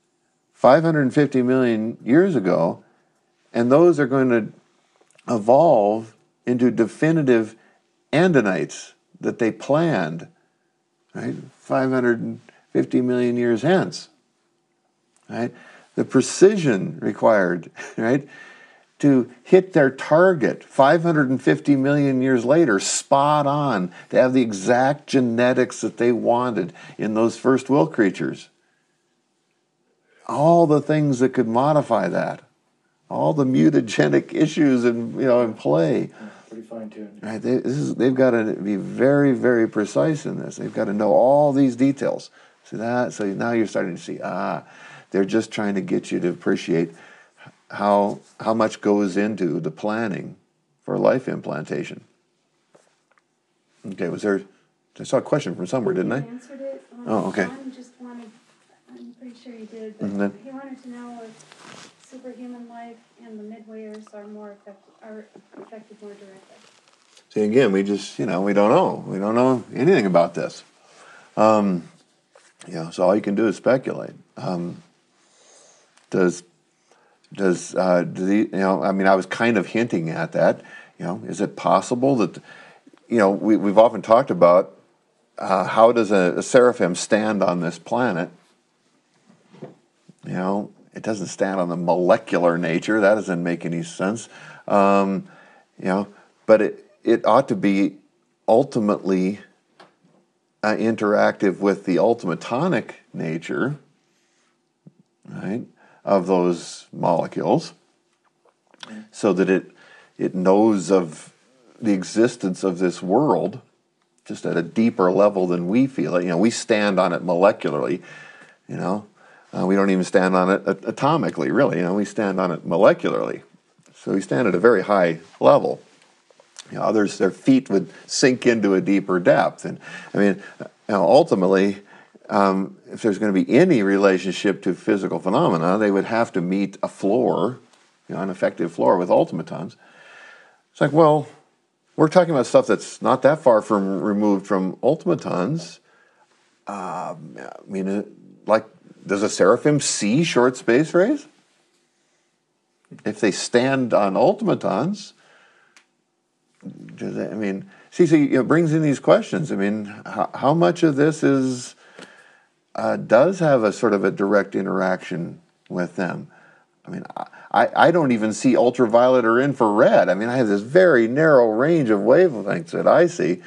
550 million years ago, and those are going to evolve into definitive andinites that they planned, right? 550 million years hence, right? The precision required, right, to hit their target 550 million years later, spot on, to have the exact genetics that they wanted in those first will creatures. All the things that could modify that, all the mutagenic issues in play. Pretty fine-tuned. Right, they've got to be very, very precise in this. They've got to know all these details. See that? So now you're starting to see, they're just trying to get you to appreciate how much goes into the planning for life implantation. Okay, I saw a question from somewhere, didn't I? You answered it. Oh, okay. John just wanted, I'm pretty sure you did, but Mm-hmm. he wanted to know if superhuman life and the midwayers are affected more directly. See, again, we just, we don't know. We don't know anything about this. So all you can do is speculate. I was kind of hinting at that. Is it possible that, we've often talked about how does a seraphim stand on this planet? It doesn't stand on the molecular nature. That doesn't make any sense. But it ought to be ultimately interactive with the ultimatonic nature, right, of those molecules, so that it knows of the existence of this world just at a deeper level than we feel it. We stand on it molecularly, we don't even stand on it atomically, really. We stand on it molecularly. So we stand at a very high level. Others, their feet would sink into a deeper depth. And ultimately, if there's going to be any relationship to physical phenomena, they would have to meet a floor, an effective floor with ultimatons. It's like, well, we're talking about stuff that's not that far removed from ultimatons. Does a seraphim see short space rays? If they stand on ultimatons, so it brings in these questions. How much of this does have a sort of a direct interaction with them? I don't even see ultraviolet or infrared. I have this very narrow range of wavelengths that I see.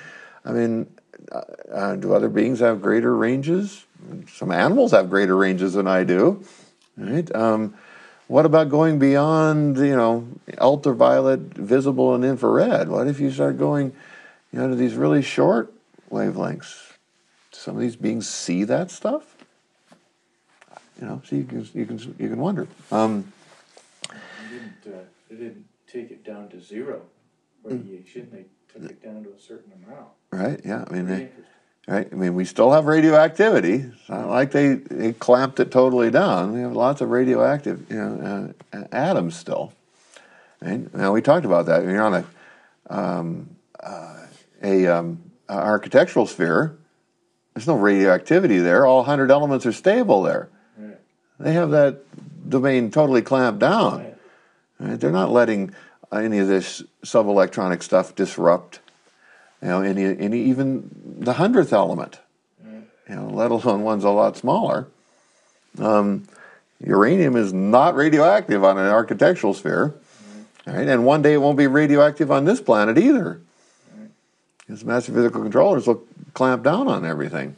Do other beings have greater ranges? Some animals have greater ranges than I do. Right? What about going beyond, ultraviolet, visible, and infrared? What if you start going, to these really short wavelengths? Do some of these beings see that stuff? So you can wonder. They didn't take it down to zero radiation. They took it down to a certain amount. Right. Yeah. Interesting. Right. We still have radioactivity. It's not like they clamped it totally down. We have lots of radioactive, atoms still. Right? Now we talked about that. You're on a architectural sphere. There's no radioactivity there. All 100 elements are stable there. Right. They have that domain totally clamped down. Right. Right? They're not letting any of this subelectronic stuff disrupt. Any even the 100th element. Let alone ones a lot smaller. Uranium is not radioactive on an architectural sphere, right? And one day it won't be radioactive on this planet either. Because master physical controllers will clamp down on everything.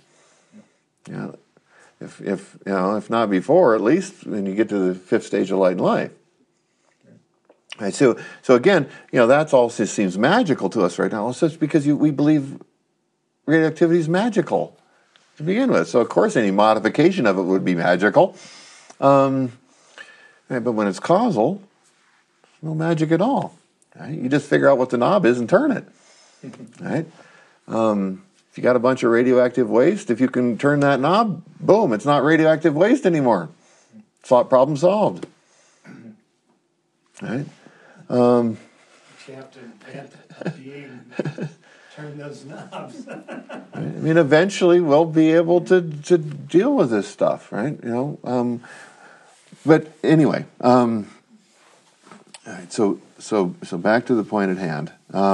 If not before, at least when you get to the fifth stage of light and life. Right, so again, that's all just seems magical to us right now. It's just because we believe radioactivity is magical to begin with. So of course, any modification of it would be magical. Right, but when it's causal, no magic at all. Right? You just figure out what the knob is and turn it. Right? If you got a bunch of radioactive waste, if you can turn that knob, boom, it's not radioactive waste anymore. Problem solved. Right? You have to invent a being to turn those knobs. Eventually we'll be able to deal with this stuff, right? But anyway, all right, so back to the point at hand.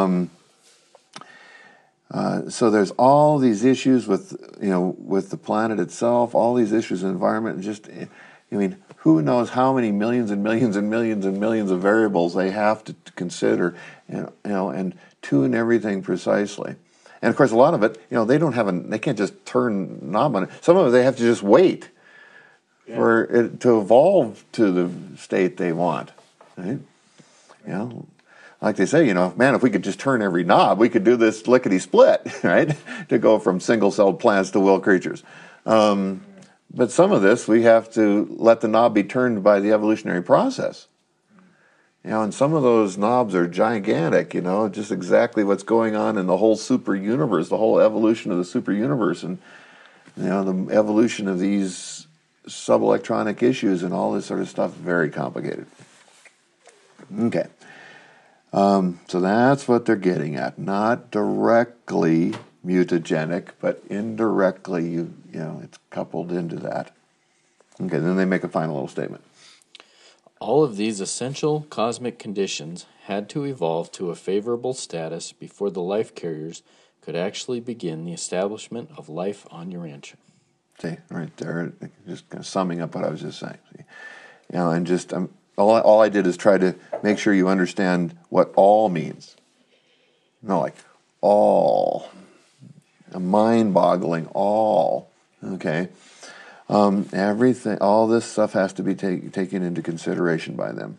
So there's all these issues with the planet itself, all these issues in the environment, and just, I mean, who knows how many millions and millions and millions and millions of variables they have to consider, and tune everything precisely. And of course, a lot of it, they can't just turn a knob on it. Some of it they have to just wait for it to evolve to the state they want, right? Like they say, man, if we could just turn every knob, we could do this lickety-split, right? To go from single-celled plants to will creatures. But some of this, we have to let the knob be turned by the evolutionary process. And some of those knobs are gigantic, just exactly what's going on in the whole super universe, the whole evolution of the super universe, and, the evolution of these subelectronic issues and all this sort of stuff, very complicated. Okay. So that's what they're getting at. Not directly mutagenic, but indirectly, it's coupled into that. Okay, then they make a final little statement. All of these essential cosmic conditions had to evolve to a favorable status before the life carriers could actually begin the establishment of life on Urantia. See, right there, just kind of summing up what I was just saying. See? And just... all I did is try to make sure you understand what all means. Like all. A mind-boggling all. Okay? Everything, all this stuff has to be taken into consideration by them.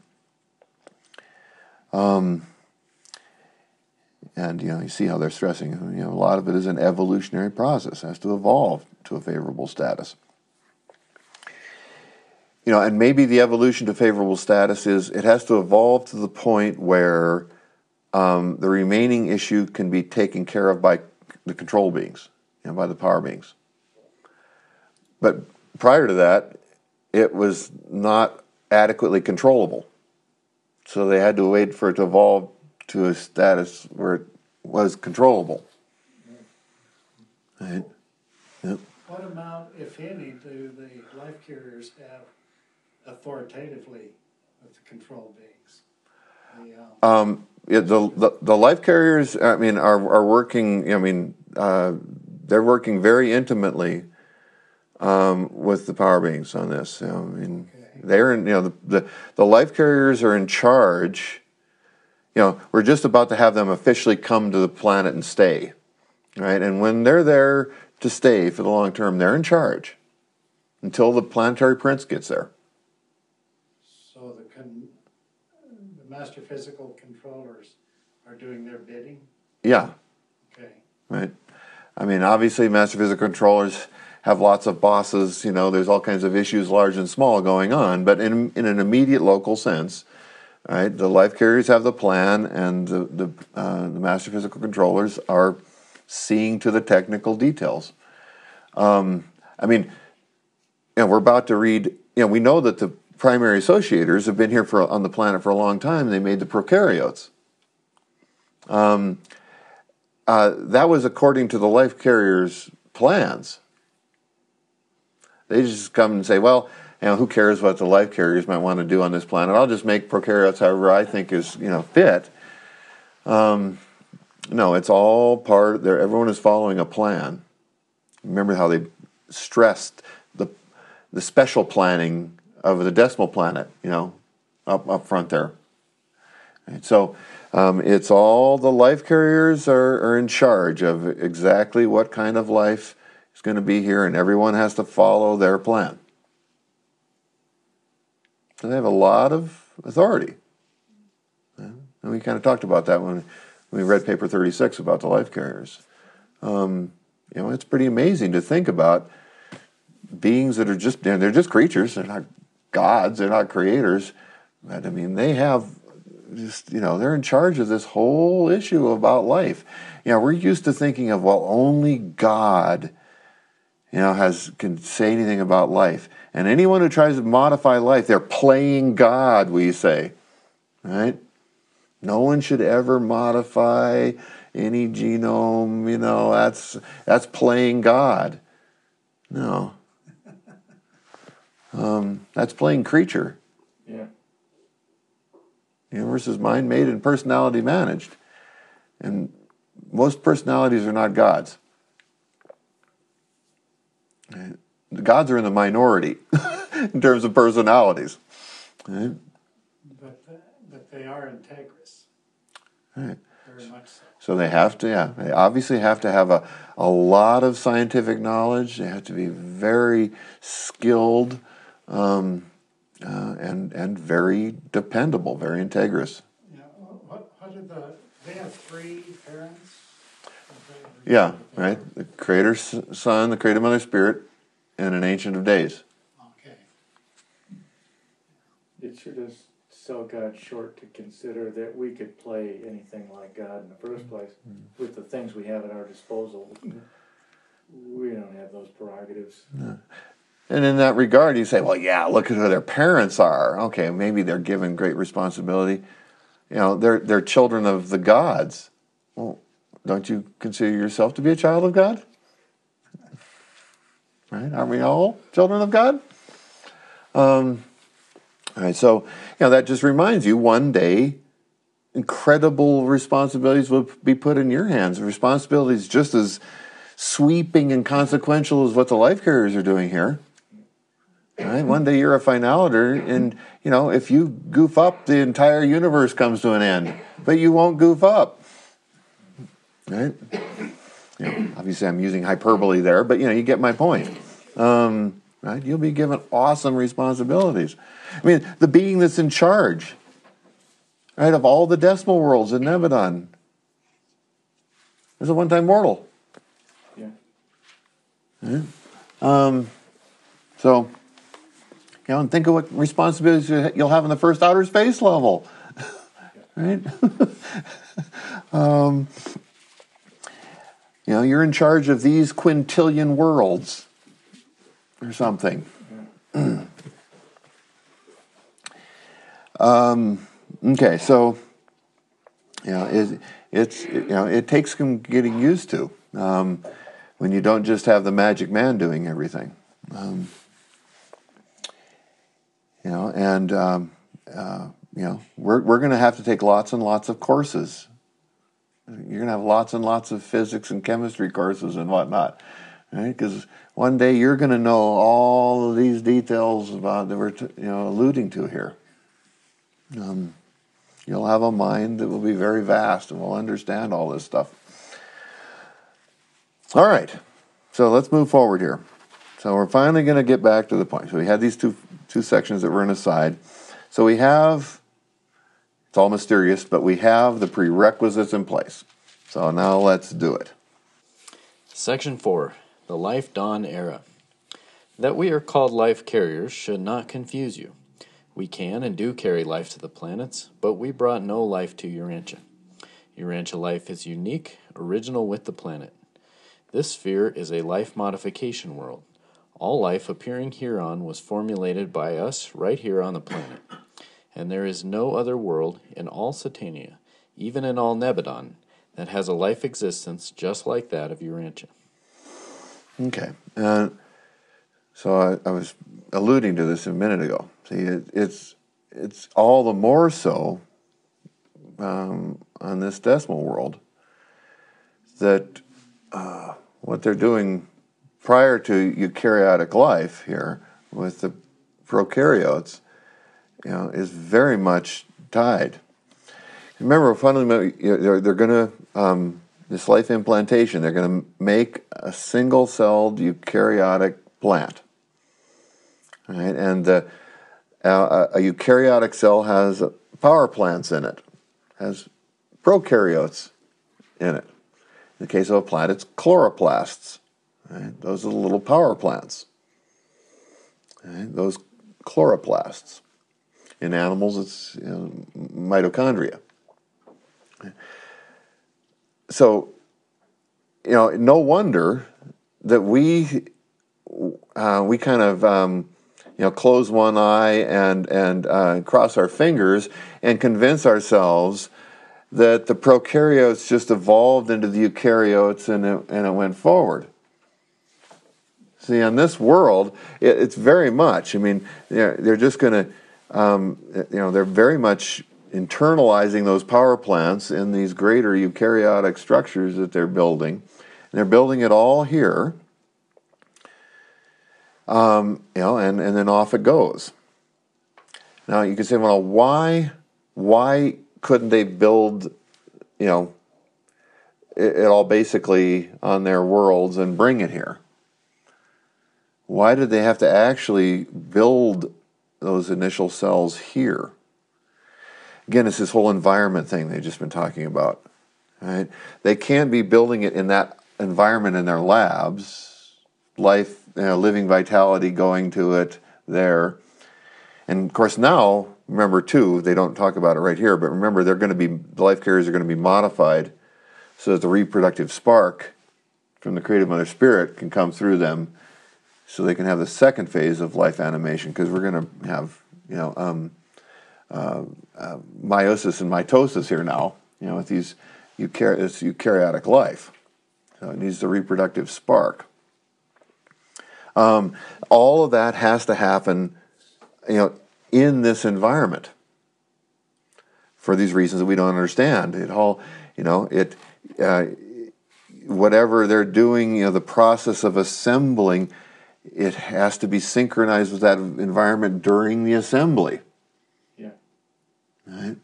And, you see how they're stressing, a lot of it is an evolutionary process. It has to evolve to a favorable status. And maybe the evolution to favorable status is it has to evolve to the point where the remaining issue can be taken care of by the control beings, by the power beings. But prior to that, it was not adequately controllable. So they had to wait for it to evolve to a status where it was controllable. Right? Yep. What amount, if any, do the life carriers have authoritatively with the control beings? The life carriers, are working. They're working very intimately with the power beings on this. They're in. The life carriers are in charge. We're just about to have them officially come to the planet and stay, right? And when they're there to stay for the long term, they're in charge until the planetary prince gets there. So the master physical controllers are doing their bidding? Yeah. Okay. Right. Obviously, master physical controllers have lots of bosses. There's all kinds of issues, large and small, going on. But in an immediate local sense, right, the life carriers have the plan, and the master physical controllers are seeing to the technical details. We're about to read. We know that the primary associators have been here on the planet for a long time. They made the prokaryotes. That was according to the life carriers' plans. They just come and say, well, who cares what the life carriers might want to do on this planet? I'll just make prokaryotes however I think is, fit. No, it's all part there. Everyone is following a plan. Remember how they stressed the special planning of the decimal planet, up front there. Right, so it's all the life carriers are in charge of exactly what kind of life is going to be here, and everyone has to follow their plan. So they have a lot of authority. And we kind of talked about that when we read paper 36 about the life carriers. It's pretty amazing to think about beings that are they're just creatures. They're not gods. They're not creators. But they have they're in charge of this whole issue about life. We're used to thinking of, well, only God, can say anything about life. And anyone who tries to modify life, they're playing God, we say. Right? No one should ever modify any genome, that's playing God. No. That's playing creature. Yeah. The universe is mind made and personality managed. And most personalities are not gods. The gods are in the minority in terms of personalities. Right? But they are integrous. Right. Very much so. So they have to, yeah, they obviously have to have a lot of scientific knowledge. They have to be very skilled and very dependable, very integrous. Yeah, what did they have three parents? Yeah, right? The Creator Son, the Creator Mother Spirit, and an Ancient of Days. Okay. It should have sell God short to consider that we could play anything like God in the first place with the things we have at our disposal. We don't have those prerogatives. No. And in that regard, you say, well, yeah, look at who their parents are. Okay, maybe they're given great responsibility. You know, they're children of the gods. Well, don't you consider yourself to be a child of God? Right? Aren't we all children of God? All right, so that just reminds you, one day, incredible responsibilities will be put in your hands. Responsibilities just as sweeping and consequential as what the life carriers are doing here. Right? One day you're a finaliter, and if you goof up, the entire universe comes to an end. But you won't goof up. Right? Obviously I'm using hyperbole there, but you get my point. Right? You'll be given awesome responsibilities. I mean, the being that's in charge, right, of all the decimal worlds in Nebadon is a one-time mortal. Yeah. Right? So, and think of what responsibilities you'll have in the first outer space level. Right? You're in charge of these quintillion worlds or something. Okay, so it takes some getting used to when you don't just have the magic man doing everything. We're going to have to take lots and lots of courses. You're going to have lots and lots of physics and chemistry courses and whatnot, right? Because one day you're going to know all of these details about that we're alluding to here. You'll have a mind that will be very vast and will understand all this stuff. All right, so let's move forward here. So we're finally going to get back to the point. So we had these two sections that were in a side. So we have, it's all mysterious, but we have the prerequisites in place. So now let's do it. Section 4, the Life Dawn Era. That we are called life carriers should not confuse you. We can and do carry life to the planets, but we brought no life to Urantia. Urantia life is unique, original with the planet. This sphere is a life modification world. All life appearing hereon was formulated by us right here on the planet. And there is no other world in all Satania, even in all Nebadon, that has a life existence just like that of Urantia. Okay. So I was alluding to this a minute ago. See, it's all the more so on this decimal world that what they're doing prior to eukaryotic life here with the prokaryotes, is very much tied. Remember, fundamentally, they're going to this life implantation. They're going to make a single-celled eukaryotic plant. Right? And a eukaryotic cell has power plants in it, has prokaryotes in it. In the case of a plant, it's chloroplasts. Right? Those are the little power plants. Right? Those chloroplasts. In animals, it's mitochondria. So, no wonder that we kind of close one eye and cross our fingers and convince ourselves that the prokaryotes just evolved into the eukaryotes and it went forward. See, on this world, it's very much. I mean, they're just going to, they're very much internalizing those power plants in these greater eukaryotic structures that they're building. And they're building it all here, and then off it goes. Now you can say, well, why couldn't they build, it all basically on their worlds and bring it here? Why did they have to actually build those initial cells here? Again, it's this whole environment thing they've just been talking about. Right? They can't be building it in that environment in their labs, life, living vitality going to it there. And of course now, remember too, they don't talk about it right here, but remember the life carriers are going to be modified so that the reproductive spark from the creative mother spirit can come through them so they can have the second phase of life animation, because we're going to have, meiosis and mitosis here now, with these eukaryotic life. So it needs the reproductive spark. All of that has to happen, in this environment for these reasons that we don't understand. It all, whatever they're doing, the process of assembling, it has to be synchronized with that environment during the assembly. Yeah. Right?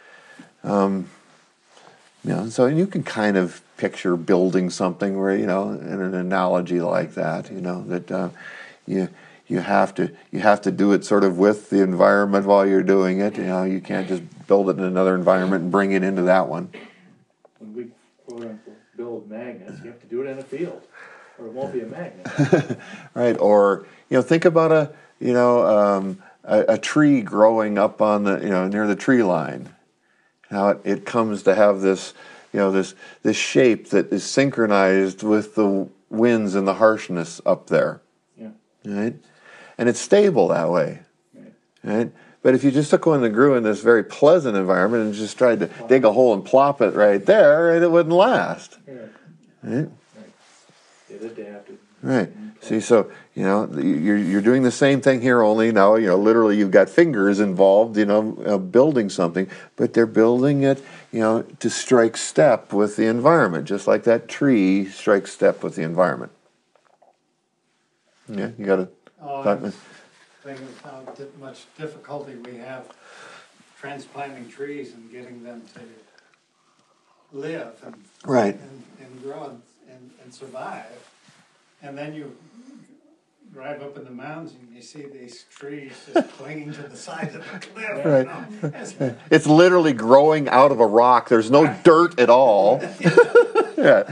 So you can kind of picture building something where, in an analogy like that, that you have to do it sort of with the environment while you're doing it. You can't just build it in another environment and bring it into that one. When we quote unquote build magnets, you have to do it in a field, or it won't be a magnet. Right? Or think about a tree growing up on the near the tree line. How it comes to have this this shape that is synchronized with the winds and the harshness up there. Yeah. Right? And it's stable that way. Right? But if you just took one that grew in this very pleasant environment and just tried to dig a hole and plop it right there, it wouldn't last. Yeah. Right? It adapted. Right. See, so you're doing the same thing here, only now literally you've got fingers involved, building something, but they're building it, to strike step with the environment, just like that tree strikes step with the environment. Yeah, you got to. I'm thinking of how much difficulty we have transplanting trees and getting them to live and Right. and grow and survive. And then you drive up in the mountains and you see these trees just clinging to the sides of a cliff. Right. It's literally growing out of a rock. There's no dirt at all. Yeah.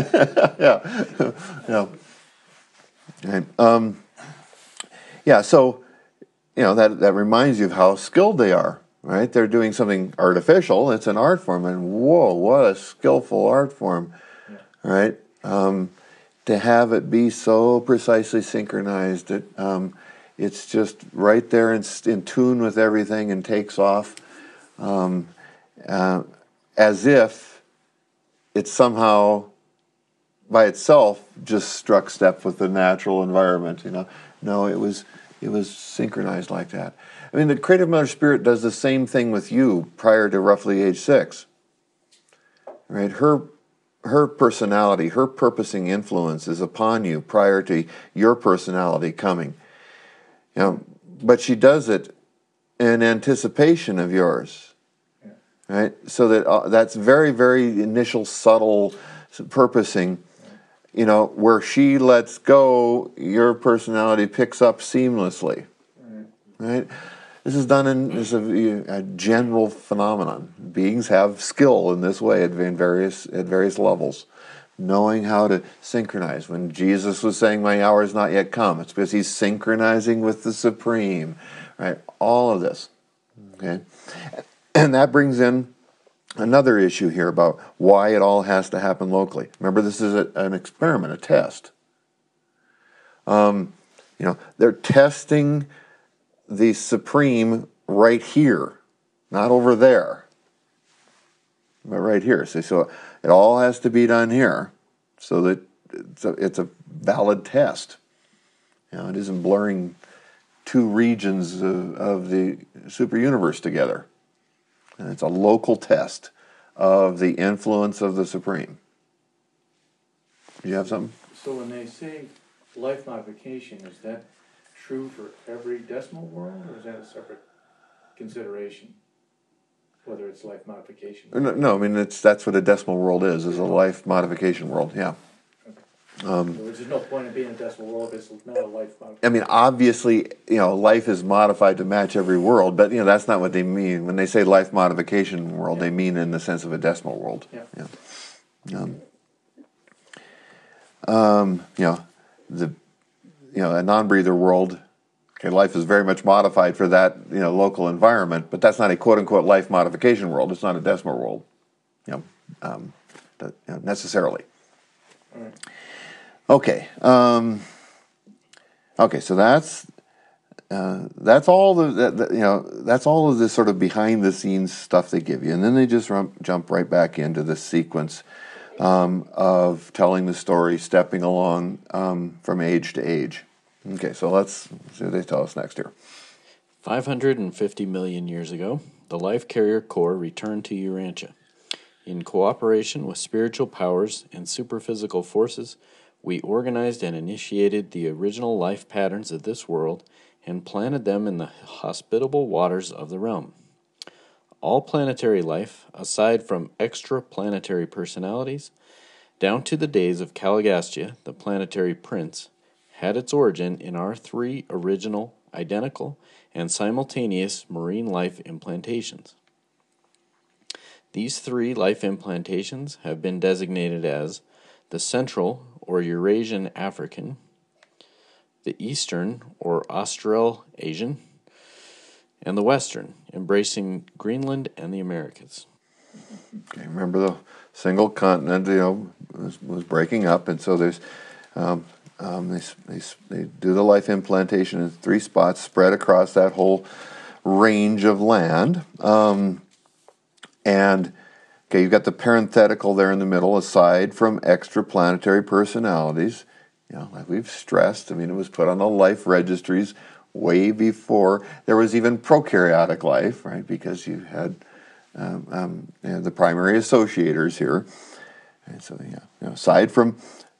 Yeah. Right. So, that reminds you of how skilled they are, right? They're doing something artificial. It's an art form, and whoa, what a skillful art form, right? To have it be so precisely synchronized, it's just right there in tune with everything and takes off as if it's somehow by itself just struck step with the natural environment. No, it was synchronized like that. I mean, the creative mother spirit does the same thing with you prior to roughly age 6. Right? Her personality, her purposing influence is upon you prior to your personality coming. But she does it in anticipation of yours. Right? So that's very, very initial subtle purposing. Where she lets go, your personality picks up seamlessly. Right? This is done as a general phenomenon. Beings have skill in this way at various levels, knowing how to synchronize. When Jesus was saying, "My hour has not yet come," it's because he's synchronizing with the Supreme. Right? All of this. Okay? And that brings in another issue here about why it all has to happen locally. Remember, this is an experiment, a test. They're testing the Supreme right here, not over there, but right here. So it all has to be done here so that it's a valid test. It isn't blurring two regions of the super universe together. And it's a local test of the influence of the Supreme. Do you have something? So when they say life modification, is that true for every decimal world, or is that a separate consideration? Whether it's life modification? No, I mean that's what a decimal world is a life modification world. Yeah. So there's just no point in being a decimal world if it's not a life modification. I mean, obviously, life is modified to match every world, but that's not what they mean when they say life modification world. They mean in the sense of a decimal world. Yeah. A non-breather world. Okay, life is very much modified for that local environment, but that's not a quote unquote life modification world. It's not a decimal world, necessarily. All right. Okay. So that's all that's all of this sort of behind the scenes stuff they give you, and then they just jump right back into the sequence of telling the story, stepping along from age to age. Okay, so let's see what they tell us next here. 550 million years ago, the Life Carrier Corps returned to Urantia. In cooperation with spiritual powers and superphysical forces, we organized and initiated the original life patterns of this world and planted them in the hospitable waters of the realm. All planetary life, aside from extraplanetary personalities, down to the days of Caligastia, the planetary prince, had its origin in our 3 original, identical, and simultaneous marine life implantations. These 3 life implantations have been designated as the Central or Eurasian African, the Eastern or Australasian, and the Western, embracing Greenland and the Americas. Okay, remember the single continent, was breaking up, and so there's they do the life implantation in 3 spots spread across that whole range of land. You've got the parenthetical there in the middle, aside from extraplanetary personalities. Like we've stressed, it was put on the life registries way before there was even prokaryotic life, right? Because you had the primary associators here. And so, aside from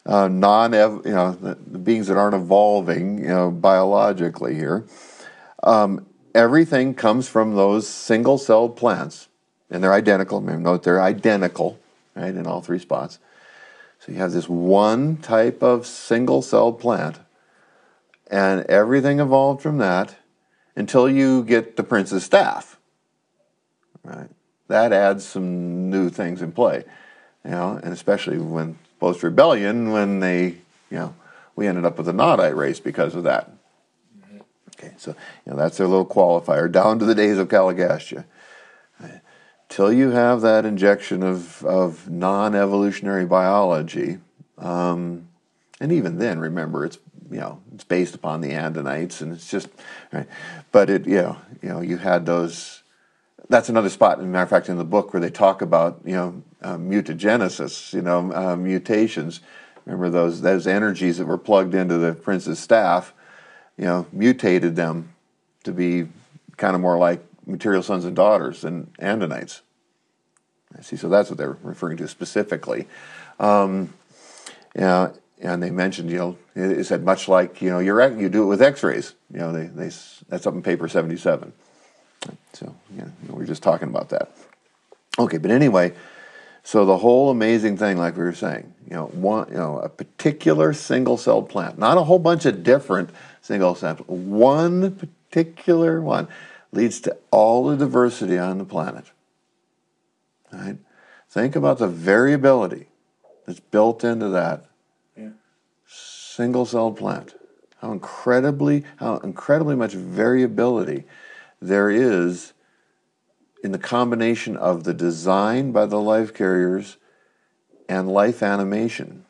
the beings that aren't evolving, biologically here, everything comes from those single-celled plants. And they're identical. Note they're identical, right, in all 3 spots. So you have this one type of single-celled plant, and everything evolved from that until you get the prince's staff, right? That adds some new things in play, and especially when post-rebellion, when we ended up with a Nodite race because of that. Okay, so that's their little qualifier, down to the days of Caligastia. Till you have that injection of non-evolutionary biology, and even then, remember, it's based upon the Andinites, and it's just right. But you had those. That's another spot, as a matter of fact, in the book where they talk about mutagenesis, mutations. Remember those energies that were plugged into the prince's staff, mutated them to be kind of more like material sons and daughters than Andinites. See, so that's what they're referring to specifically. And they mentioned, it said much like, you do it with X-rays. That's up in paper 77. So, we're just talking about that. Okay, but anyway, so the whole amazing thing, like we were saying, a particular single-celled plant, not a whole bunch of different single-celled, one particular one leads to all the diversity on the planet. Right? Think about the variability that's built into that single-celled plant. How incredibly much variability there is in the combination of the design by the life carriers and life animation.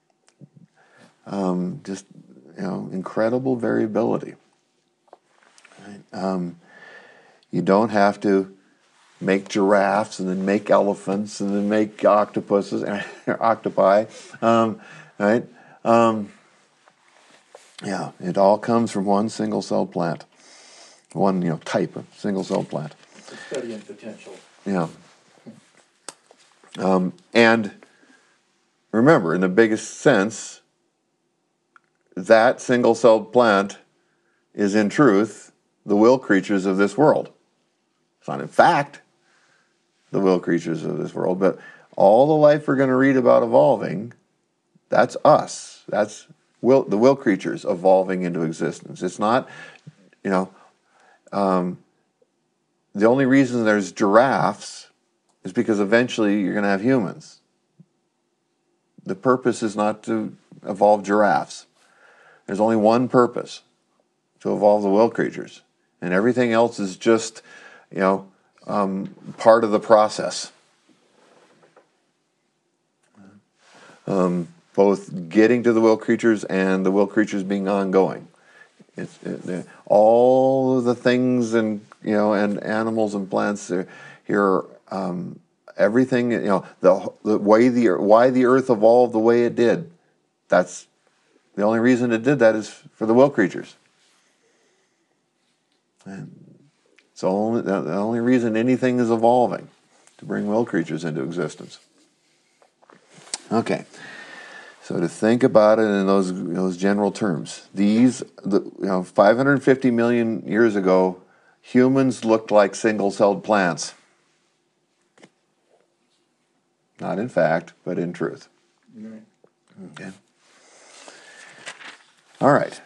Incredible variability. Right? You don't have to make giraffes and then make elephants and then make octopuses, octopi, right? Yeah, it all comes from one single-celled plant, one type of single-celled plant. Studying potential. Yeah. And remember, in the biggest sense, that single-celled plant is in truth the will creatures of this world. It's not in fact the will creatures of this world, but all the life we're going to read about evolving, that's us. That's the will creatures evolving into existence. It's not, the only reason there's giraffes is because eventually you're going to have humans. The purpose is not to evolve giraffes. There's only one purpose, to evolve the will creatures. And everything else is just, part of the process. Both getting to the will creatures and the will creatures being ongoing. All of the things and animals and plants here. Everything, the way why the earth evolved the way it did. That's the only reason it did that is for the will creatures. And it's the only reason anything is evolving, to bring will creatures into existence. Okay, so to think about it in those general terms, 550 million years ago, humans looked like single-celled plants. Not in fact, but in truth. Right. Okay. All right.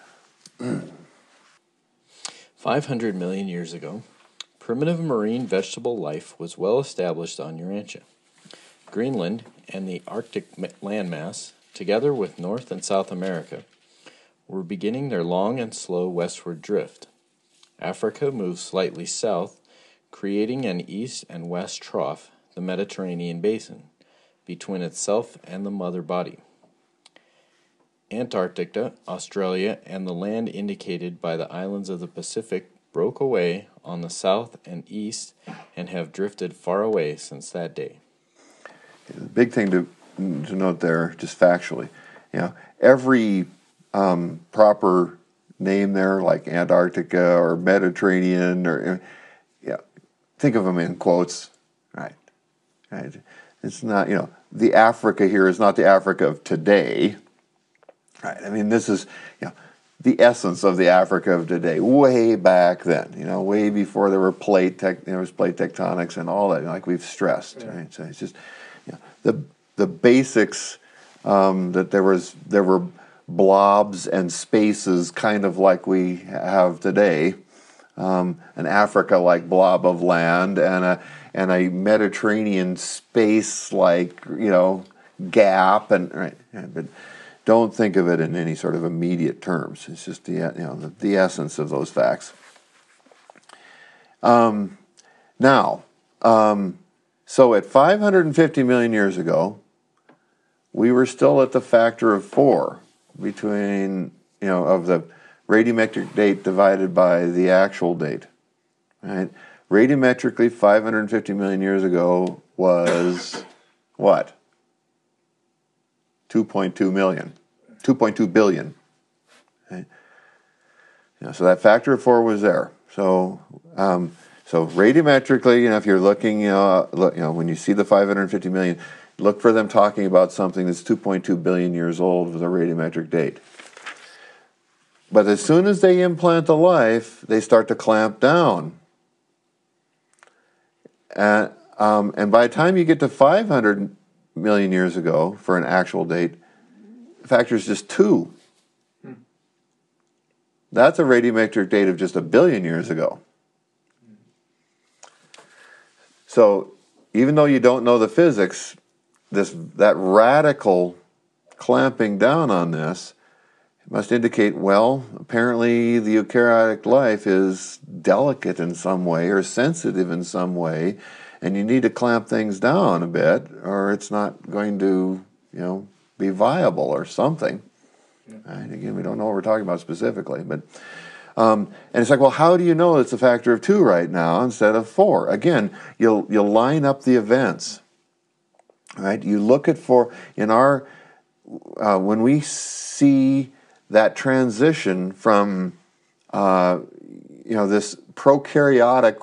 500 million years ago, primitive marine vegetable life was well established on Urantia. Greenland and the Arctic landmass, together with North and South America, were beginning their long and slow westward drift. Africa moved slightly south, creating an east and west trough, the Mediterranean basin, between itself and the mother body. Antarctica, Australia, and the land indicated by the islands of the Pacific broke away on the south and east and have drifted far away since that day. The big thing to note there, just factually, every proper name there, like Antarctica or Mediterranean, or think of them in quotes, right? It's not, the Africa here is not the Africa of today. Right. I mean, this is, the essence of the Africa of today, way back then, way before there were plate tectonics and all that, like we've stressed, right? So it's just, the basics, that there were blobs and spaces kind of like we have today, an Africa-like blob of land and a Mediterranean space like, gap, and right, but don't think of it in any sort of immediate terms. It's just the essence of those facts. Now, so at 550 million years ago, we were still at the factor of 4 between, of the radiometric date divided by the actual date. Right? Radiometrically, 550 million years ago was what? 2.2 billion. Okay? So that factor of 4 was there. So radiometrically, if you're looking, when you see the 550 million, look for them talking about something that's 2.2 billion years old with a radiometric date. But as soon as they implant the life, they start to clamp down. And by the time you get to 500 million years ago for an actual date, the factor is just 2. That's a radiometric date of just 1 billion years ago. So even though you don't know the physics, that radical clamping down on this must indicate, well, apparently the eukaryotic life is delicate in some way or sensitive in some way, and you need to clamp things down a bit or it's not going to, be viable or something. Right? Again, we don't know what we're talking about specifically, but and it's like, well, how do you know it's a factor of 2 right now instead of 4? Again, you'll line up the events. Right? You look at when we see that transition from this prokaryotic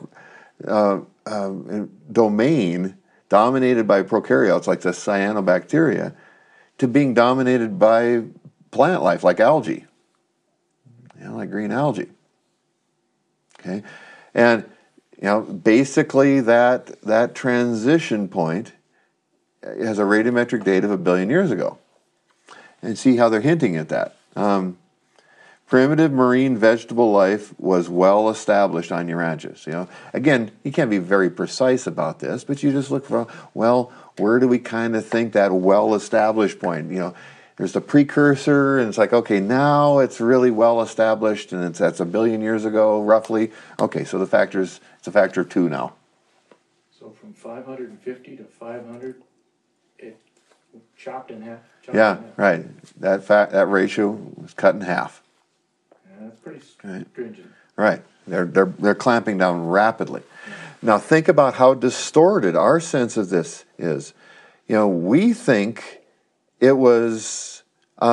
domain dominated by prokaryotes like the cyanobacteria to being dominated by plant life like algae, like green algae. Okay, and basically that transition point has a radiometric date of 1 billion years ago, and see how they're hinting at that. Primitive marine vegetable life was well established on Uranus. Again, you can't be very precise about this, but you just look for, where do we kind of think that well-established point? There's the precursor, and it's like, okay, now it's really well established, and that's 1 billion years ago, roughly. Okay, so it's a factor of 2 now. So from 550 to 500, it chopped in half. Right. That ratio was cut in half. That's pretty stringent. Right. They're clamping down rapidly. Now think about how distorted our sense of this is. We think it was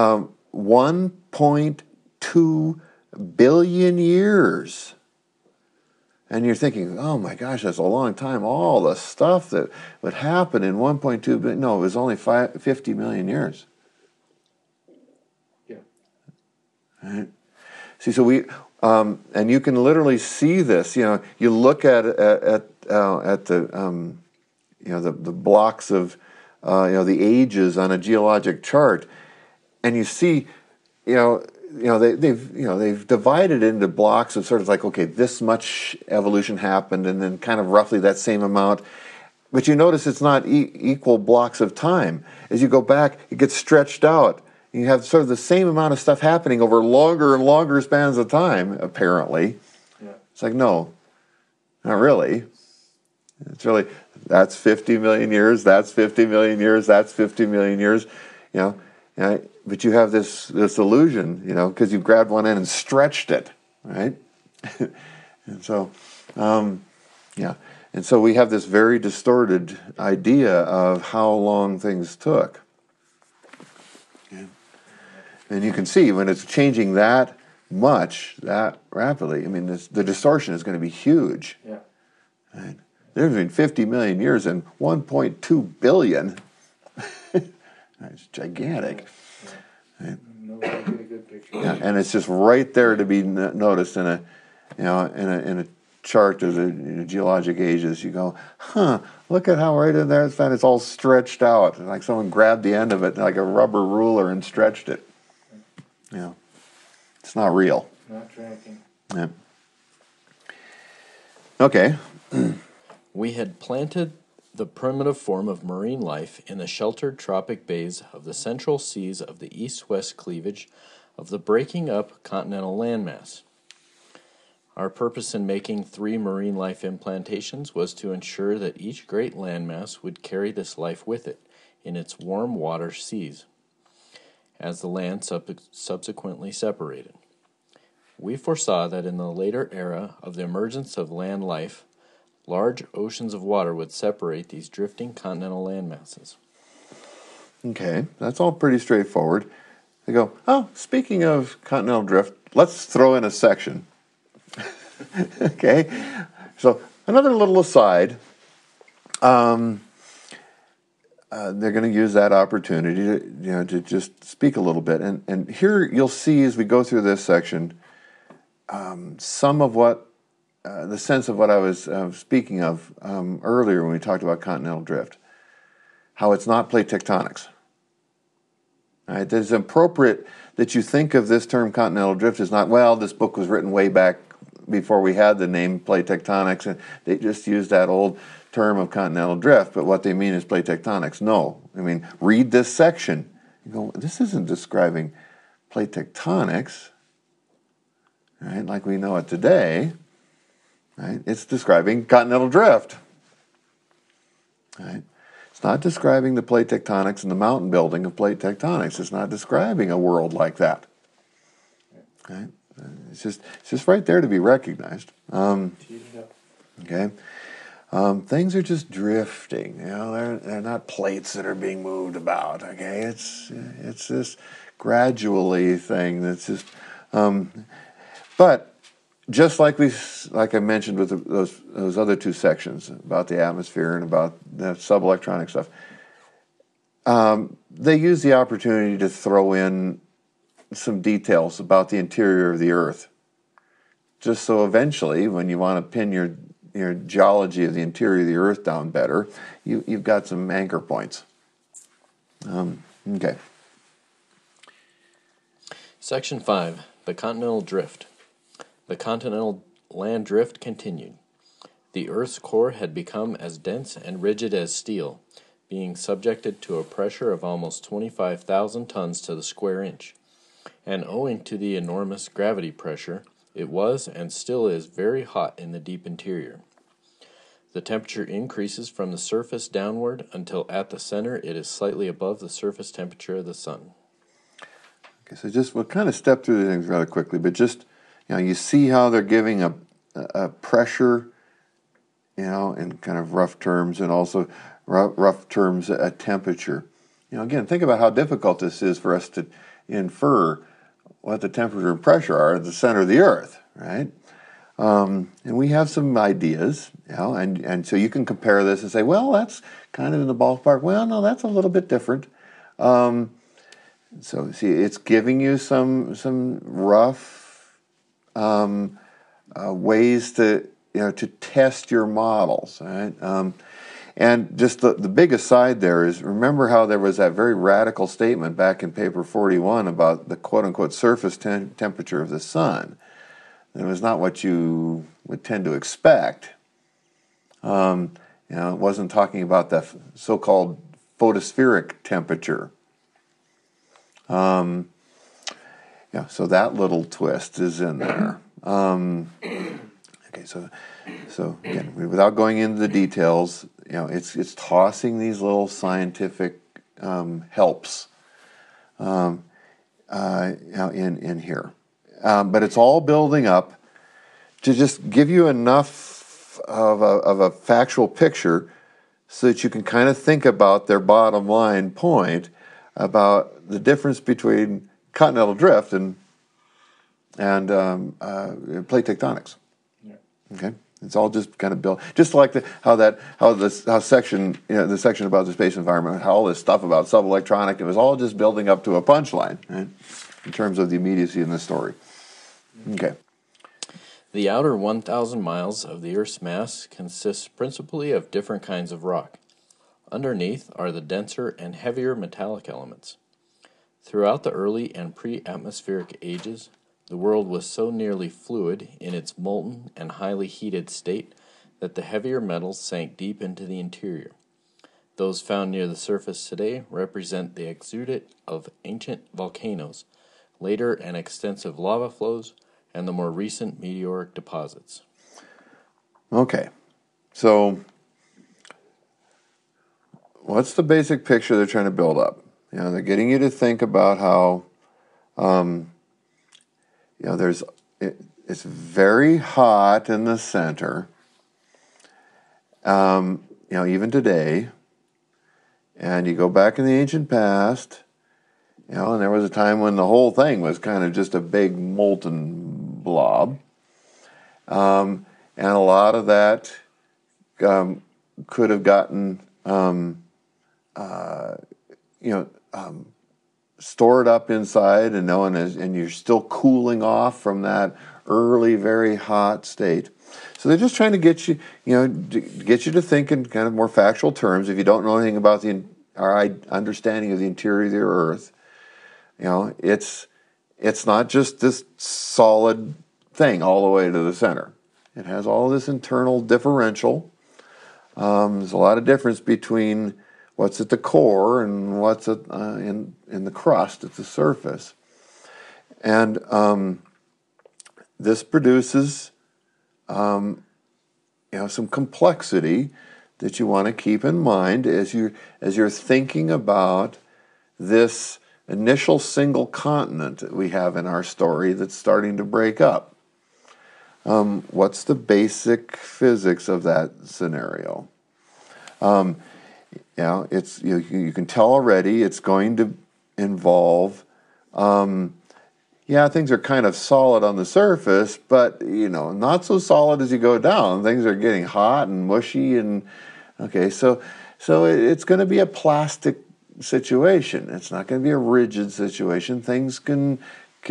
1.2 billion years. And you're thinking, oh my gosh, that's a long time. All the stuff that would happen in 1.2 billion. No, it was only 50 million years. Yeah. Right. See, so we, and you can literally see this. You look at the the blocks of the ages on a geologic chart, and you see, they've divided into blocks of sort of like, okay, this much evolution happened, and then kind of roughly that same amount. But you notice it's not equal blocks of time. As you go back, it gets stretched out. You have sort of the same amount of stuff happening over longer and longer spans of time, apparently. Yeah. It's like, no, not really. It's really, that's 50 million years, that's 50 million years, that's 50 million years, but you have this illusion, because you've grabbed one end and stretched it, right? And so, and so we have this very distorted idea of how long things took. And you can see when it's changing that much, that rapidly, the distortion is going to be huge. Yeah. Right? There's been 50 million years and 1.2 billion. It's gigantic. Yeah. Right? No, I get a good picture. Yeah, and it's just right there to be noticed in a chart of the geologic ages. You go, look at how right in there it's all stretched out, like someone grabbed the end of it like a rubber ruler and stretched it. It's not real. Not tracking. Yeah. Okay. We had planted the primitive form of marine life in the sheltered tropic bays of the central seas of the east-west cleavage of the breaking up continental landmass. Our purpose in making 3 marine life implantations was to ensure that each great landmass would carry this life with it in its warm water seas, as the land subsequently separated. We foresaw that in the later era of the emergence of land life, large oceans of water would separate these drifting continental landmasses. Okay, that's all pretty straightforward. They go, speaking of continental drift, let's throw in a section. Okay, so another little aside. They're going to use that opportunity to just speak a little bit, and here you'll see as we go through this section some of what the sense of what I was speaking of earlier when we talked about continental drift, how it's not plate tectonics. Right? It's appropriate that you think of this term continental drift as not, this book was written way back before we had the name plate tectonics, and they just used that old term of continental drift, but what they mean is plate tectonics. No. Read this section. You go, this isn't describing plate tectonics, right, like we know it today. Right? It's describing continental drift. Right? It's not describing the plate tectonics and the mountain building of plate tectonics. It's not describing a world like that. Right? It's just right there to be recognized. Okay. Things are just drifting. They're not plates that are being moved about. Okay, it's this gradually thing that's just, but just like I mentioned with those other two sections about the atmosphere and about the subelectronic stuff, they use the opportunity to throw in some details about the interior of the Earth, just so eventually, when you want to pin your geology of the interior of the Earth down better, you've got some anchor points. Okay. Section 5, the continental drift. The continental land drift continued. The Earth's core had become as dense and rigid as steel, being subjected to a pressure of almost 25,000 tons to the square inch. And owing to the enormous gravity pressure, it was and still is very hot in the deep interior. The temperature increases from the surface downward until at the center it is slightly above the surface temperature of the sun. Okay, so we'll kind of step through the things rather quickly, but just, you see how they're giving a pressure, in kind of rough terms, and also rough terms a temperature. Again, think about how difficult this is for us to infer what the temperature and pressure are at the center of the Earth, right? And we have some ideas, and so you can compare this and say, well, that's kind of in the ballpark. Well, no, that's a little bit different. So see, it's giving you some rough ways to test your models, right? And just the big aside there is, remember how there was that very radical statement back in paper 41 about the quote-unquote surface temperature of the sun. It was not what you would tend to expect. It wasn't talking about the so-called photospheric temperature. So that little twist is in there. Okay, so again, without going into the details, it's tossing these little scientific helps in here, but it's all building up to just give you enough of a factual picture so that you can kind of think about their bottom line point about the difference between continental drift and plate tectonics. Yeah. Okay, it's all just kind of built, just like how section the section about the space environment, how all this stuff about subelectronic, it was all just building up to a punchline, right? In terms of the immediacy in the story. Okay. The outer 1,000 miles of the Earth's mass consists principally of different kinds of rock. Underneath are the denser and heavier metallic elements. Throughout the early and pre-atmospheric ages, the world was so nearly fluid in its molten and highly heated state that the heavier metals sank deep into the interior. Those found near the surface today represent the exudate of ancient volcanoes, later and extensive lava flows, and the more recent meteoric deposits. Okay, so what's the basic picture they're trying to build up? They're getting you to think about how, it's very hot in the center, even today, and you go back in the ancient past, and there was a time when the whole thing was kind of just a big molten blob, and a lot of that could have gotten stored up inside, and you're still cooling off from that early, very hot state. So they're just trying to get you, to think in kind of more factual terms. If you don't know anything about our understanding of the interior of the Earth, it's not just this solid thing all the way to the center. It has all this internal differential. There's a lot of difference between what's at the core and what's in the crust at the surface. And this produces some complexity that you want to keep in mind as you're thinking about this initial single continent that we have in our story that's starting to break up. What's the basic physics of that scenario? It's you can tell already it's going to involve Yeah, things are kind of solid on the surface, but not so solid as you go down. Things are getting hot and mushy, and okay, so it's going to be a plastic situation. It's not going to be a rigid situation. Things can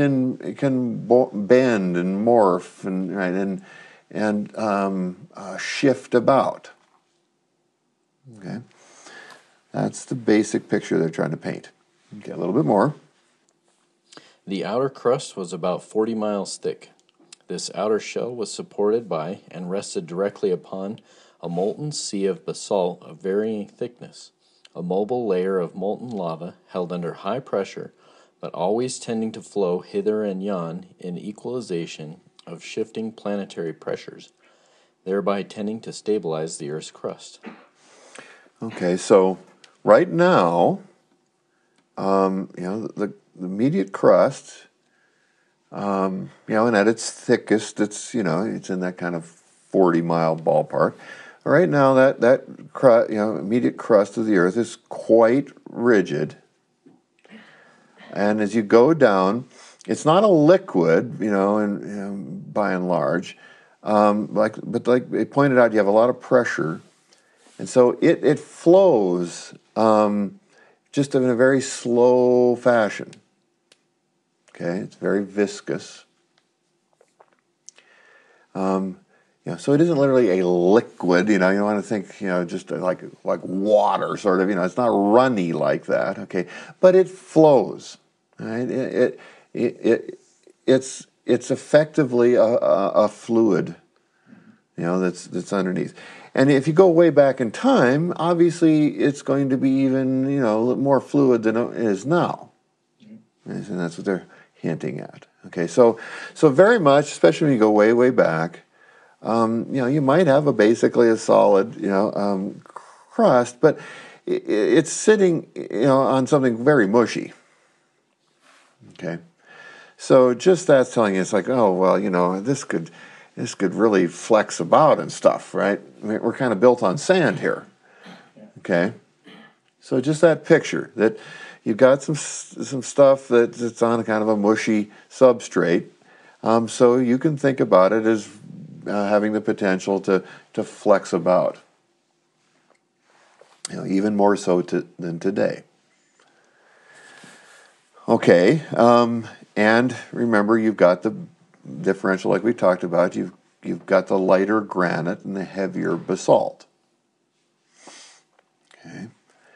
bend and morph and right and shift about. Okay, that's the basic picture they're trying to paint. Okay, a little bit more. The outer crust was about 40 miles thick. This outer shell was supported by and rested directly upon a molten sea of basalt of varying thickness, a mobile layer of molten lava held under high pressure, but always tending to flow hither and yon in equalization of shifting planetary pressures, thereby tending to stabilize the Earth's crust. Okay, so right now, the immediate crust, and at its thickest, it's in that kind of 40-mile ballpark. Right now, that immediate crust of the Earth is quite rigid, and as you go down, it's not a liquid, and by and large, but like they pointed out, you have a lot of pressure, and so it flows just in a very slow fashion. Okay, it's very viscous. So it isn't literally a liquid. You don't want to think, just like water, sort of. It's not runny like that. Okay, but it flows. Right? It's effectively a fluid. That's underneath. And if you go way back in time, obviously it's going to be even more fluid than it is now. And that's what they're hinting at. Okay, so very much, especially when you go way back, you might have basically a solid crust, but it's sitting on something very mushy. Okay, so just that's telling you, it's like, oh well, this could really flex about and stuff, right? I mean, we're kind of built on sand here. Okay, so just that picture that you've got some stuff that's on a kind of a mushy substrate, so you can think about it as having the potential to flex about, even more so than today. Okay, and remember, you've got the differential like we talked about. You've got the lighter granite and the heavier basalt. Okay.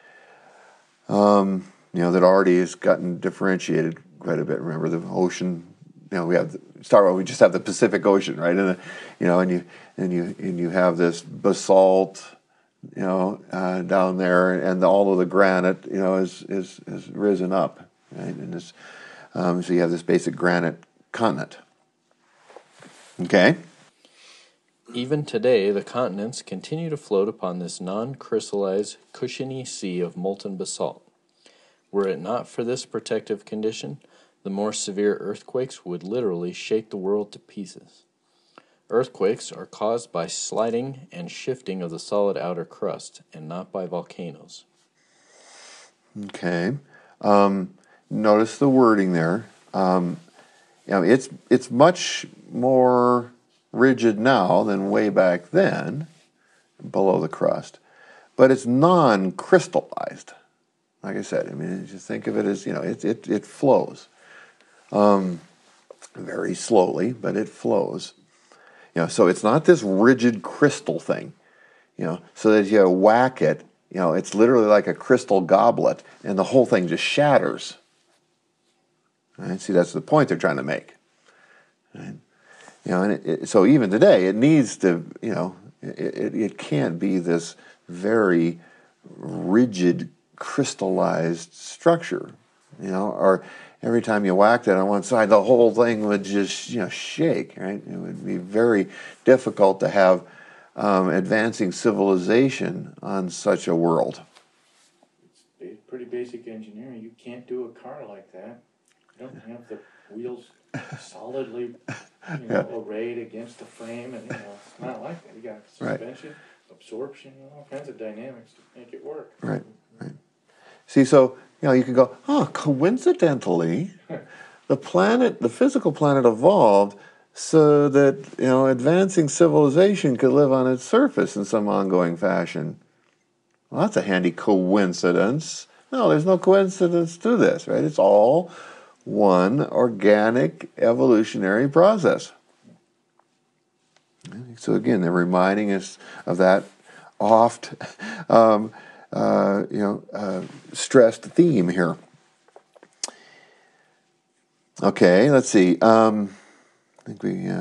That already has gotten differentiated quite a bit. Remember the ocean? We just have the Pacific Ocean, right? And you have this basalt, down there, and all of the granite, is risen up, right? And so you have this basic granite continent. Okay. Even today, the continents continue to float upon this non-crystallized, cushiony sea of molten basalt. Were it not for this protective condition, the more severe earthquakes would literally shake the world to pieces. Earthquakes are caused by sliding and shifting of the solid outer crust, and not by volcanoes. Okay. Notice the wording there. It's much more rigid now than way back then, below the crust, but it's non-crystallized. Like I said, just think of it as it flows, very slowly, but it flows. So it's not this rigid crystal thing. So that you whack it, it's literally like a crystal goblet, and the whole thing just shatters. Right? See, that's the point they're trying to make. Right? So even today, it needs to, it can't be this very rigid, crystallized structure, or every time you whacked it on one side, the whole thing would just, shake, right? It would be very difficult to have advancing civilization on such a world. It's pretty basic engineering. You can't do a car like that. You don't have the wheels solidly, arrayed against the frame, and it's not like that. You got suspension, absorption, all kinds of dynamics to make it work. Right. See, so you can go, oh, coincidentally, the physical planet evolved so that, advancing civilization could live on its surface in some ongoing fashion. Well, that's a handy coincidence. No, there's no coincidence to this, right? It's all one organic evolutionary process. So again, they're reminding us of that oft, stressed theme here. Okay, let's see. I think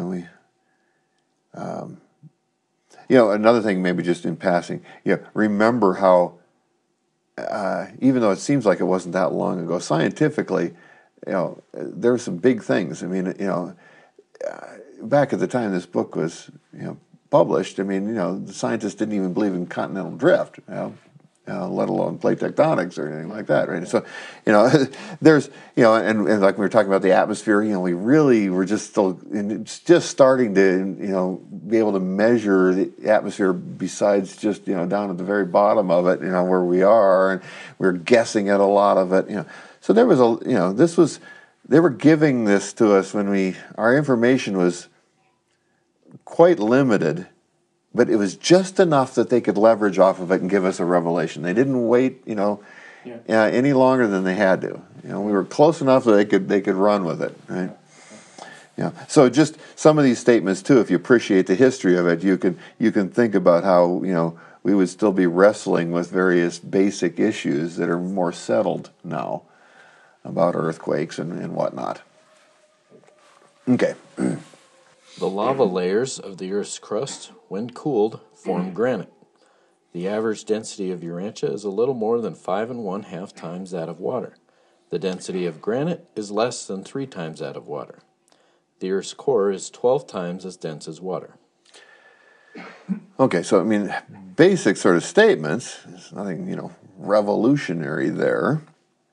another thing, maybe just in passing. Remember how, even though it seems like it wasn't that long ago, scientifically, there were some big things. I mean, back at the time this book was, published, the scientists didn't even believe in continental drift, let alone plate tectonics or anything like that, right? So, there's, and like we were talking about the atmosphere, we really were just starting to, be able to measure the atmosphere besides just, down at the very bottom of it, where we are, and we were guessing at a lot of it, So there was they were giving this to us when our information was quite limited, but it was just enough that they could leverage off of it and give us a revelation. They didn't wait, any longer than they had to. We were close enough that they could run with it, right? So just some of these statements too. If you appreciate the history of it, you can think about how we would still be wrestling with various basic issues that are more settled now about earthquakes and whatnot. Okay. The lava layers of the Earth's crust, when cooled, form granite. The average density of Urantia is a little more than 5 1/2 times that of water. The density of granite is less than 3 times that of water. The Earth's core is 12 times as dense as water. Okay, so basic sort of statements. There's nothing, revolutionary there.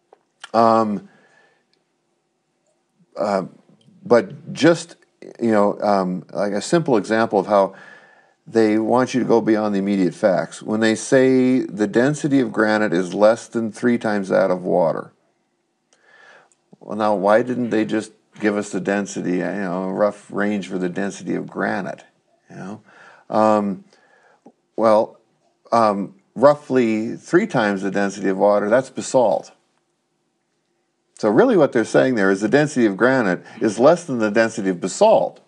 But just, like a simple example of how they want you to go beyond the immediate facts. When they say the density of granite is less than 3 times that of water. Well, now, why didn't they just give us the density, a rough range for the density of granite? Roughly 3 times the density of water, that's basalt. So really what they're saying there is the density of granite is less than the density of basalt.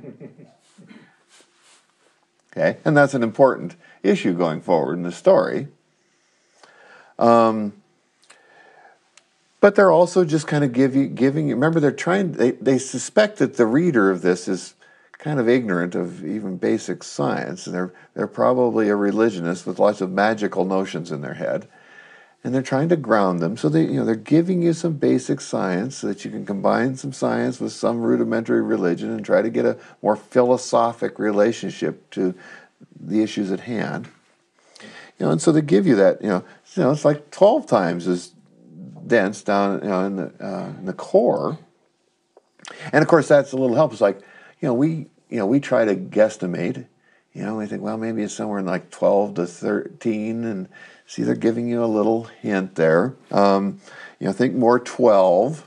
Okay, and that's an important issue going forward in the story. But they're also just kind of giving you, remember they suspect that the reader of this is kind of ignorant of even basic science, and they're probably a religionist with lots of magical notions in their head. And they're trying to ground them, so they're giving you some basic science so that you can combine some science with some rudimentary religion and try to get a more philosophic relationship to the issues at hand. And so they give you that. It's like 12 times as dense down in the core. And of course, that's a little help. It's like we try to guesstimate. We think, well, maybe it's somewhere in like 12 to 13, and see, they're giving you a little hint there. Think more 12,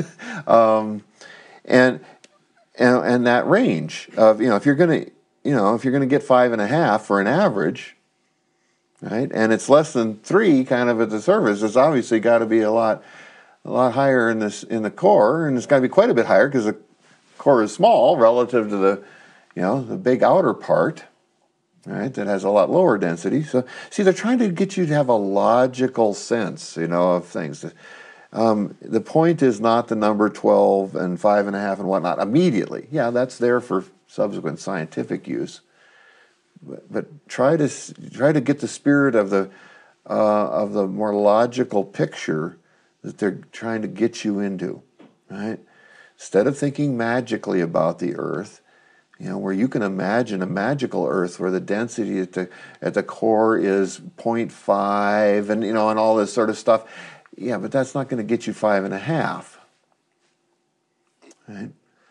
and that range of if you're going to get 5.5 for an average, right, and it's less than 3, kind of at the surface, it's obviously got to be a lot higher in the core, and it's got to be quite a bit higher because the core is small relative to the big outer part. Right, that has a lot lower density. So, see, they're trying to get you to have a logical sense, of things. The point is not the number 12 and 5.5 and whatnot immediately. Yeah, that's there for subsequent scientific use. But try to get the spirit of the more logical picture that they're trying to get you into. Right, instead of thinking magically about the Earth. Where you can imagine a magical Earth where the density at the core is 0.5 and and all this sort of stuff. Yeah, but that's not going to get you 5.5. Right?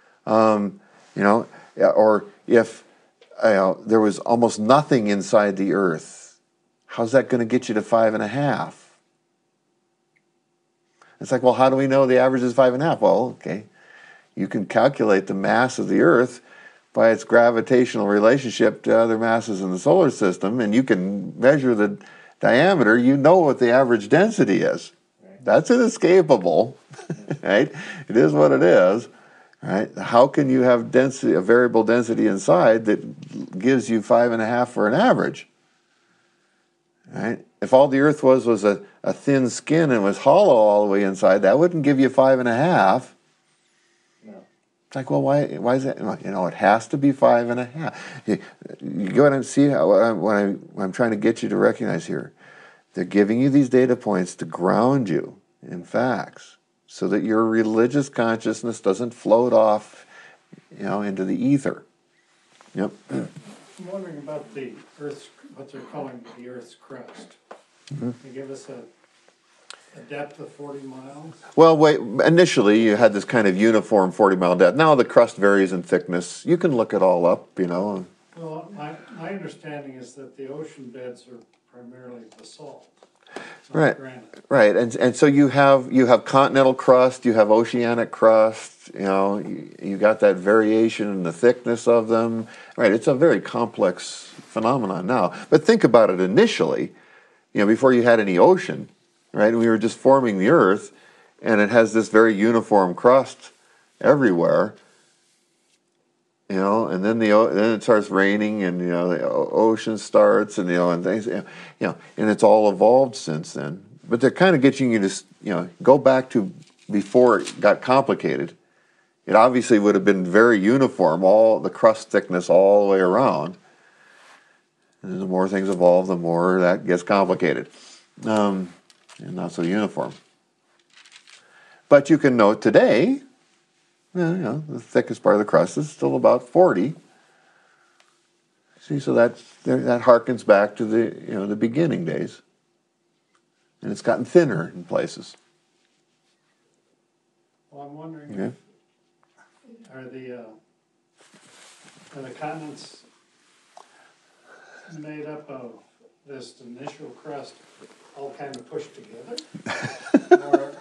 Or if there was almost nothing inside the Earth, how's that going to get you to 5.5? It's like, well, how do we know the average is 5.5? Well, okay, you can calculate the mass of the Earth by its gravitational relationship to other masses in the solar system, and you can measure the diameter. You know what the average density is. Right. That's inescapable, right? It is what it is, right? How can you have density, a variable density inside that gives you 5.5 for an average? Right? If all the Earth was a thin skin and was hollow all the way inside, that wouldn't give you 5.5. No. It's like, well, why is that? You know, it has to be 5.5. You go ahead and see what I'm trying to get you to recognize here. They're giving you these data points to ground you in facts, so that your religious consciousness doesn't float off, you know, into the ether. Yep. I'm wondering about the Earth's, what they're calling the Earth's crust. They give us a depth of 40 miles. Well, wait. Initially, you had this kind of uniform 40-mile depth. Now the crust varies in thickness. You can look it all up, you know. Well, my understanding is that the ocean beds are primarily basalt, not Right. granite. Right, and so you have continental crust, you have oceanic crust. You know, you got that variation in the thickness of them. Right, it's a very complex phenomenon now. But think about it initially, you know, before you had any ocean, right? We were just forming the Earth, and it has this very uniform crust everywhere. You know, and then then it starts raining, and you know the ocean starts, and you know, and things, you know, and it's all evolved since then. But they're kind of getting you to, you know, go back to before it got complicated. It obviously would have been very uniform, all the crust thickness all the way around. And the more things evolve, the more that gets complicated, and not so uniform. But you can note today, you know, the thickest part of the crust is still about 40. See, so that harkens back to the, you know, the beginning days, and it's gotten thinner in places. Well, I'm wondering, Okay. are the continents made up of this initial crust all kind of pushed together? Or,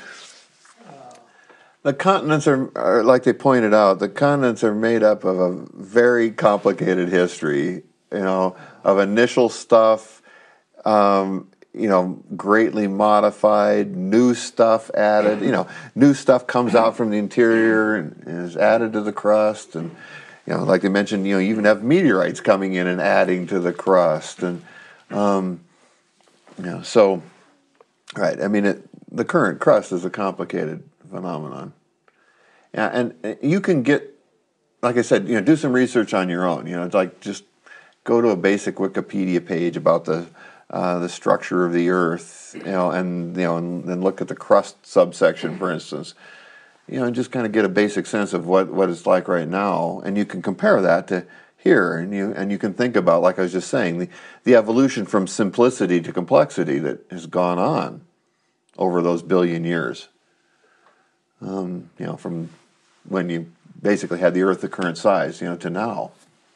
The continents are, like they pointed out, the continents are made up of a very complicated history, you know, of initial stuff, you know, greatly modified, new stuff added, you know, new stuff comes out from the interior and is added to the crust, and, you know, like they mentioned, you know, you even have meteorites coming in and adding to the crust, and, you know, so, right, I mean, the current crust is a complicated phenomenon. Yeah, and you can get, like I said, you know, do some research on your own. You know, it's like just go to a basic Wikipedia page about the structure of the Earth, you know, and look at the crust subsection, for instance. You know, and just kind of get a basic sense of what it's like right now, and you can compare that to here, and you can think about, like I was just saying, the evolution from simplicity to complexity that has gone on over those billion years. You know, from when you basically had the Earth the current size, you know, to now.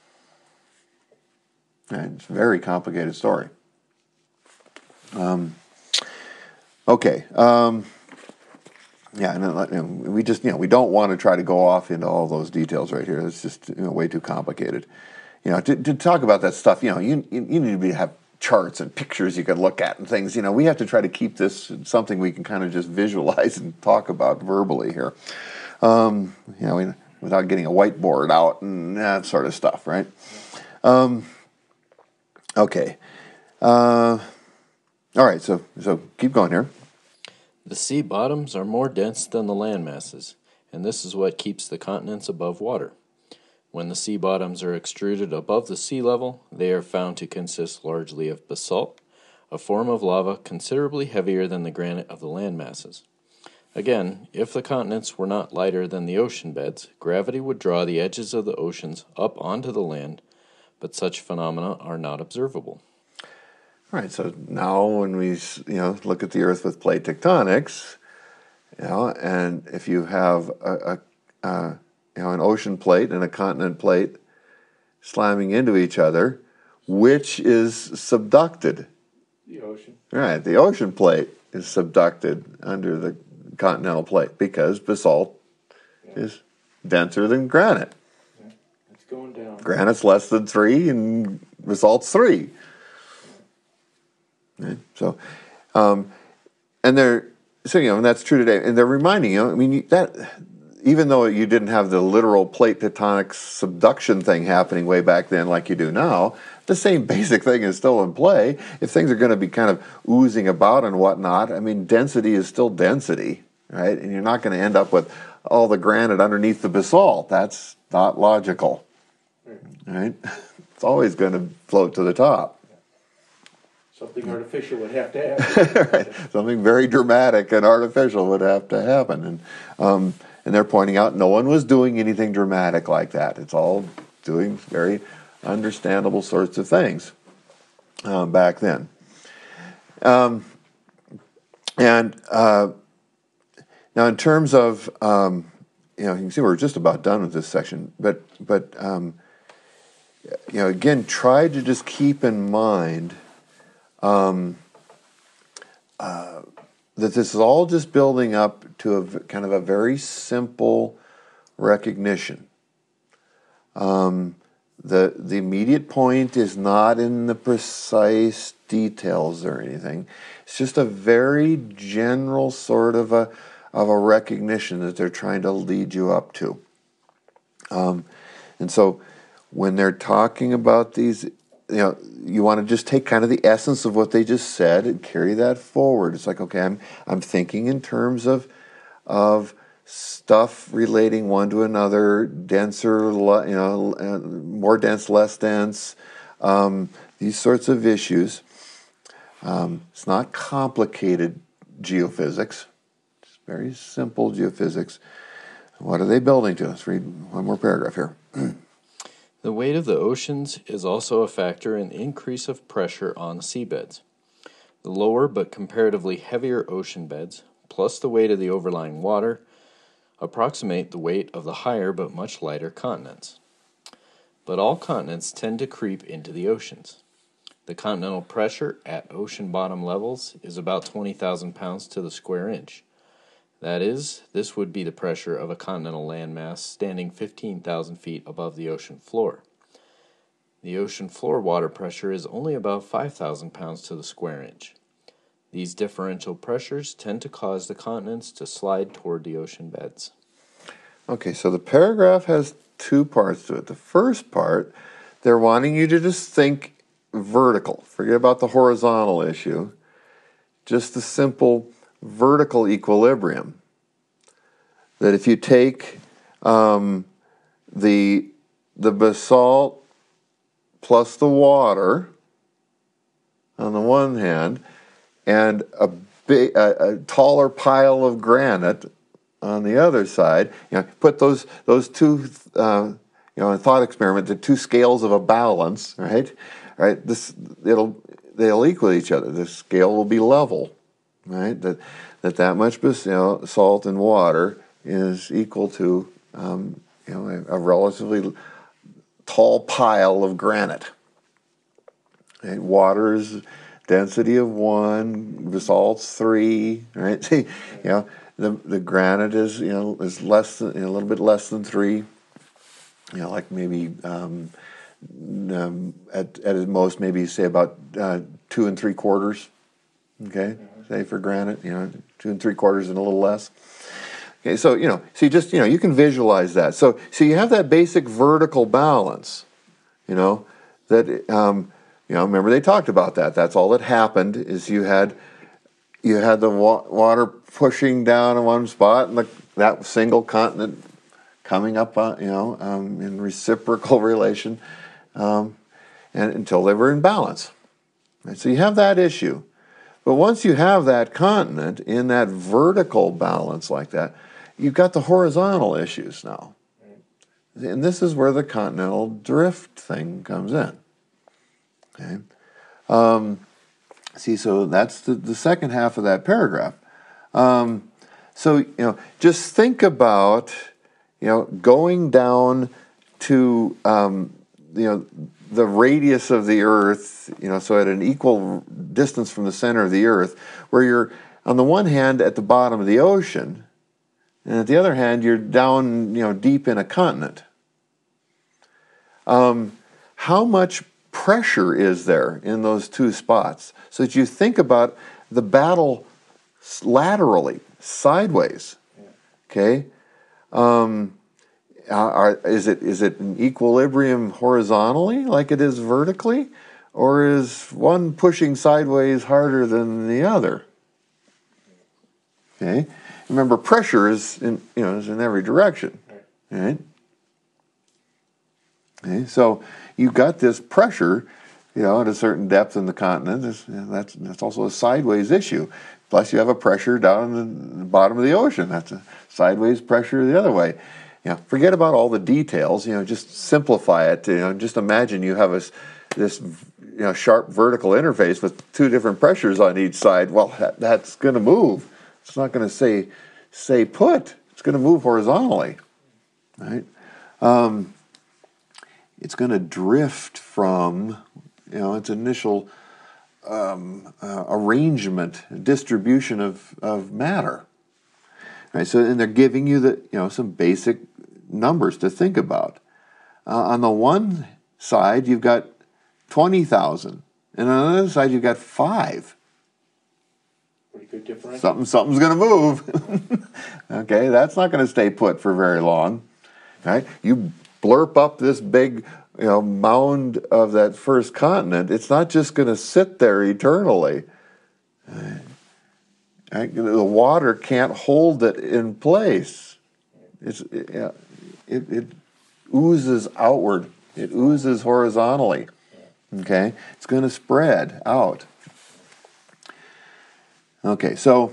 And it's a very complicated story. Okay. Yeah, and you know, we just, you know, we don't want to try to go off into all those details right here. It's just, you know, way too complicated. You know, to talk about that stuff, you know, you need to have charts and pictures you can look at and things. You know, we have to try to keep this something we can kind of just visualize and talk about verbally here. You know, without getting a whiteboard out and that sort of stuff, right? Okay. All right, so keep going here. The sea bottoms are more dense than the land masses, and this is what keeps the continents above water. When the sea bottoms are extruded above the sea level, they are found to consist largely of basalt, a form of lava considerably heavier than the granite of the land masses. Again, if the continents were not lighter than the ocean beds, gravity would draw the edges of the oceans up onto the land, but such phenomena are not observable. All right, so now when we, you know, look at the Earth with plate tectonics, you know, and if you have you know, an ocean plate and a continent plate slamming into each other, which is subducted? The ocean. Right, the ocean plate is subducted under continental plate because basalt is denser than granite. Yeah. It's going down. Granite's less than 3 and basalt's 3. Right? So, and that's true today. And they're reminding you, I mean, that even though you didn't have the literal plate tectonic subduction thing happening way back then like you do now, the same basic thing is still in play. If things are going to be kind of oozing about and whatnot, I mean, density is still density, right? And you're not going to end up with all the granite underneath the basalt. That's not logical, right? It's always going to float to the top. Something artificial would have to happen. Right. Something very dramatic and artificial would have to happen. And they're pointing out no one was doing anything dramatic like that. It's all doing very understandable sorts of things back then. Now, in terms of, you can see we're just about done with this section, but again, try to just keep in mind that this is all just building up to a kind of a very simple recognition. The immediate point is not in the precise details or anything. It's just a very general sort of a recognition that they're trying to lead you up to. And so when they're talking about these, you want to just take kind of the essence of what they just said and carry that forward. It's like, okay, I'm thinking in terms of stuff relating one to another, denser, more dense, less dense, these sorts of issues. It's not complicated geophysics. It's very simple geophysics. What are they building to? Let's read one more paragraph here. The weight of the oceans is also a factor in the increase of pressure on seabeds. The lower but comparatively heavier ocean beds, plus the weight of the overlying water, approximate the weight of the higher but much lighter continents. But all continents tend to creep into the oceans. The continental pressure at ocean bottom levels is about 20,000 pounds to the square inch. That is, this would be the pressure of a continental landmass standing 15,000 feet above the ocean floor. The ocean floor water pressure is only about 5,000 pounds to the square inch. These differential pressures tend to cause the continents to slide toward the ocean beds. Okay, so the paragraph has two parts to it. The first part, they're wanting you to just think vertical. Forget about the horizontal issue. Just the simple vertical equilibrium. That if you take the basalt plus the water on the one hand, and a taller pile of granite on the other side, put those two, in a thought experiment, the two scales of a balance, right? They'll equal each other. The scale will be level, right? That much salt and water is equal to a relatively tall pile of granite. Right? Water is density of 1, basalt's 3, right? See, the granite is less than a little bit less than 3. Like maybe at most maybe say about 2 3/4. Okay, say for granite, 2 3/4 and a little less. Okay, so you just you can visualize that. So you have that basic vertical balance. That remember they talked about that. That's all that happened is you had the water pushing down in one spot and that single continent coming up in reciprocal relation, and until they were in balance. Right? So you have that issue. But once you have that continent in that vertical balance like that, you've got the horizontal issues now. And this is where the continental drift thing comes in. Okay. So that's the second half of that paragraph. So just think about going down to the radius of the Earth, so at an equal distance from the center of the Earth, where you're on the one hand at the bottom of the ocean, and at the other hand you're down, deep in a continent. How much pressure is there in those two spots? So that you think about the battle laterally, sideways. Okay, is it in equilibrium horizontally like it is vertically, or is one pushing sideways harder than the other? Okay, remember pressure is in every direction, right? Okay, so you've got this pressure, at a certain depth in the continent. That's also a sideways issue. Plus, you have a pressure down in the bottom of the ocean. That's a sideways pressure the other way. Forget about all the details. Just simplify it. Just imagine you have this sharp vertical interface with two different pressures on each side. Well, that's going to move. It's not going to stay put. It's going to move horizontally, right? It's going to drift from its initial arrangement, distribution of matter. Right, so and they're giving you some basic numbers to think about. On the one side, you've got 20,000, and on the other side, you've got 5. Pretty good difference. Something's going to move. Okay, that's not going to stay put for very long. Right, you blurp up this big mound of that first continent. It's not just going to sit there eternally. Right? The water can't hold it in place. It oozes outward. It oozes horizontally. Okay, it's going to spread out. Okay, so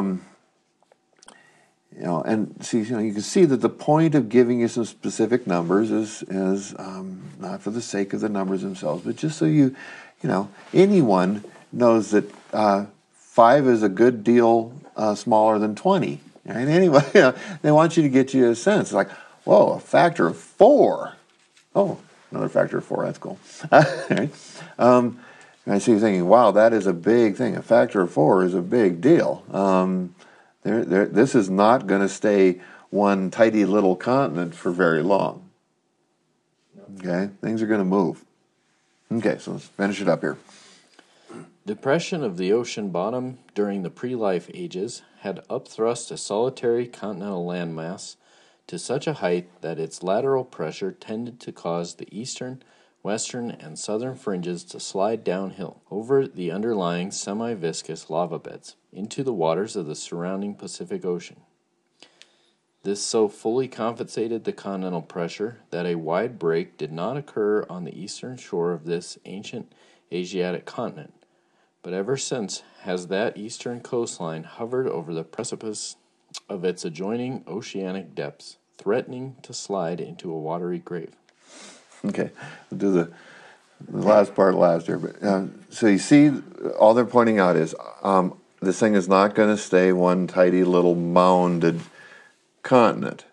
and see, you can see that the point of giving you some specific numbers is not for the sake of the numbers themselves, but just so anyone knows that 5 is a good deal smaller than 20. Right? Anyway, they want you to get you a sense. It's like, whoa, a factor of 4. Oh, another factor of 4. That's cool. Right? I see you thinking, wow, that is a big thing. A factor of 4 is a big deal. This is not going to stay one tidy little continent for very long. Okay, things are going to move. Okay, so let's finish it up here. Depression of the ocean bottom during the pre-life ages had upthrust a solitary continental landmass to such a height that its lateral pressure tended to cause the eastern, western, and southern fringes to slide downhill over the underlying semi-viscous lava beds into the waters of the surrounding Pacific Ocean. This so fully compensated the continental pressure that a wide break did not occur on the eastern shore of this ancient Asiatic continent, but ever since has that eastern coastline hovered over the precipice of its adjoining oceanic depths, threatening to slide into a watery grave. Okay, we'll do the last part last here. But so you see, all they're pointing out is this thing is not going to stay one tidy little mounded continent.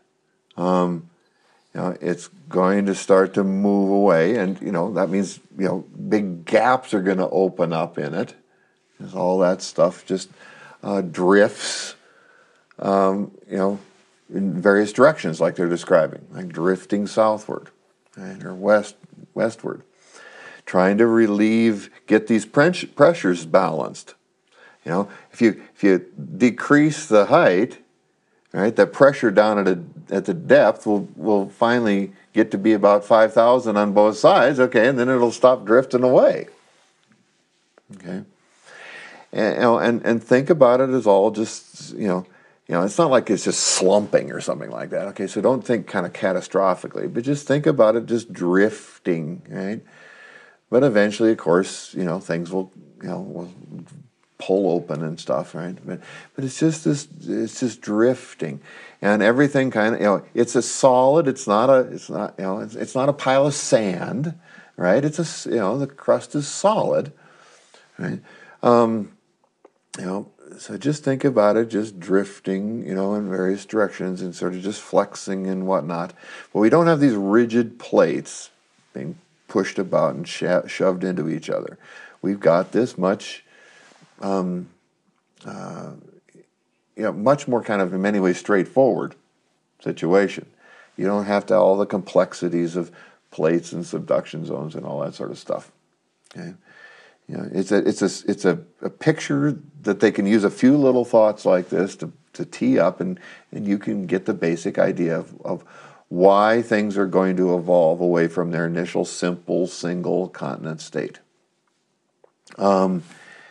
It's going to start to move away, and that means big gaps are going to open up in it. As all that stuff just drifts, in various directions, like they're describing, like drifting southward, right, or westward, trying to get these pressures balanced. If you decrease the height, right, that pressure down at the depth will finally get to be about 5,000 on both sides. Okay, and then it'll stop drifting away. Okay, and think about it as all just it's not like it's just slumping or something like that. Okay, so don't think kind of catastrophically, but just think about it just drifting, right? But eventually, of course, things will pull open and stuff, right? But it's just drifting, and everything kind of it's a solid. It's not a pile of sand, right? It's the crust is solid, right? So just think about it, just drifting, in various directions and sort of just flexing and whatnot. But we don't have these rigid plates being pushed about and shoved into each other. We've got this much much more kind of in many ways straightforward situation. You don't have to all the complexities of plates and subduction zones and all that sort of stuff. Okay, it's a picture that they can use a few little thoughts like this to tee up, and you can get the basic idea of why things are going to evolve away from their initial simple single continent state. And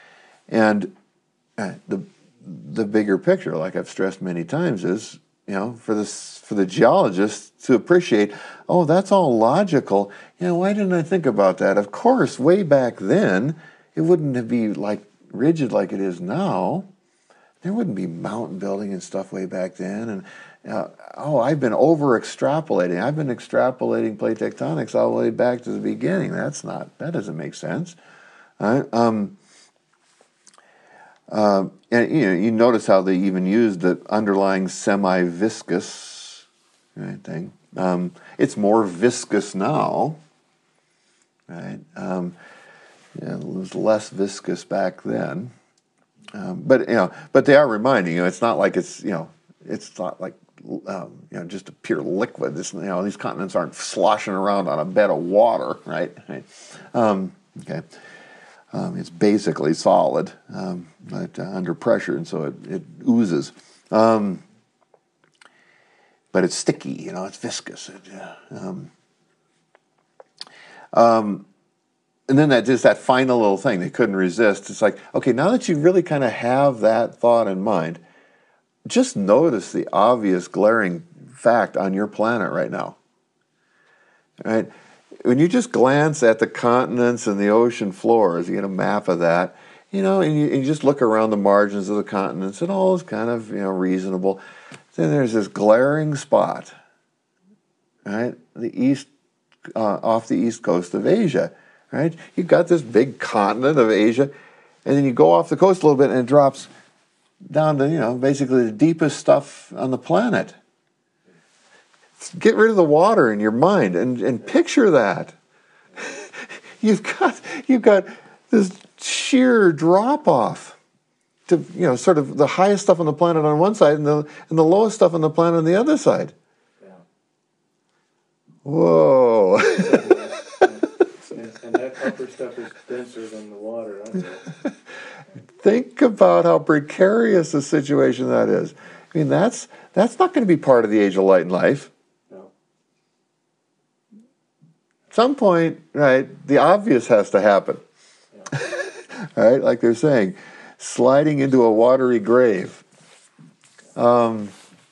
the bigger picture, like I've stressed many times, is for the geologists to appreciate, oh, that's all logical. Why didn't I think about that? Of course, way back then, it wouldn't be like rigid like it is now. There wouldn't be mountain building and stuff way back then. And I've been over-extrapolating. I've been extrapolating plate tectonics all the way back to the beginning. That doesn't make sense. And you notice how they even used the underlying semi-viscous thing. It's more viscous now, right? It was less viscous back then. But they are reminding you, it's not like it's not like just a pure liquid. These continents aren't sloshing around on a bed of water, right? Okay. It's basically solid, but under pressure, and so it oozes. But it's sticky, it's viscous. And then that final little thing they couldn't resist. It's like, okay, now that you really kind of have that thought in mind, just notice the obvious glaring fact on your planet right now. Right? When you just glance at the continents and the ocean floors, you get a map of that, and you just look around the margins of the continents, and all is kind of, reasonable. Then there's this glaring spot, right? Off the east coast of Asia, right? You've got this big continent of Asia, and then you go off the coast a little bit, and it drops down to, basically the deepest stuff on the planet. Get rid of the water in your mind and picture that. You've got this sheer drop off to sort of the highest stuff on the planet on one side and the lowest stuff on the planet on the other side. Yeah. Whoa. and that upper stuff is denser than the water under it. Think about how precarious a situation that is. I mean, that's not going to be part of the age of light and life. At some point, right, the obvious has to happen. Yeah. Right, like they're saying, sliding into a watery grave. Don't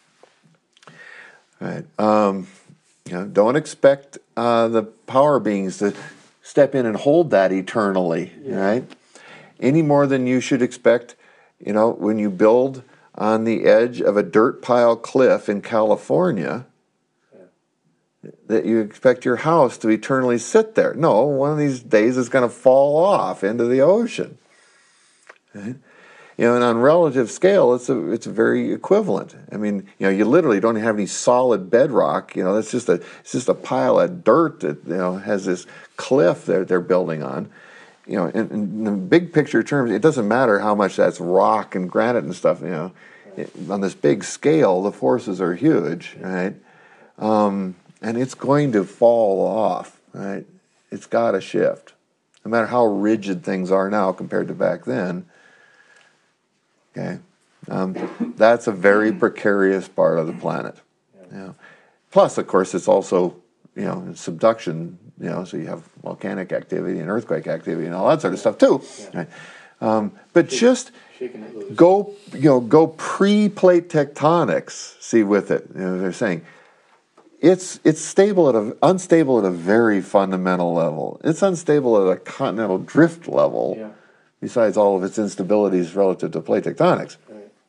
expect the power beings to step in and hold that eternally, right? Any more than you should expect, when you build on the edge of a dirt pile cliff in California, that you expect your house to eternally sit there. No, one of these days it's going to fall off into the ocean. Right? And on relative scale, it's very equivalent. I mean, you literally don't have any solid bedrock. It's just a pile of dirt that has this cliff they're building on. In the big picture terms, it doesn't matter how much that's rock and granite and stuff. On this big scale, the forces are huge, right? And it's going to fall off, right? It's got to shift. No matter how rigid things are now compared to back then. Okay, that's a very precarious part of the planet. Plus, of course, it's also subduction. So you have volcanic activity and earthquake activity and all that sort of stuff too. Right? But just go pre-plate tectonics. See with it. They're saying it's unstable at a very fundamental level. It's unstable at a continental drift level. Yeah. Besides all of its instabilities relative to plate tectonics.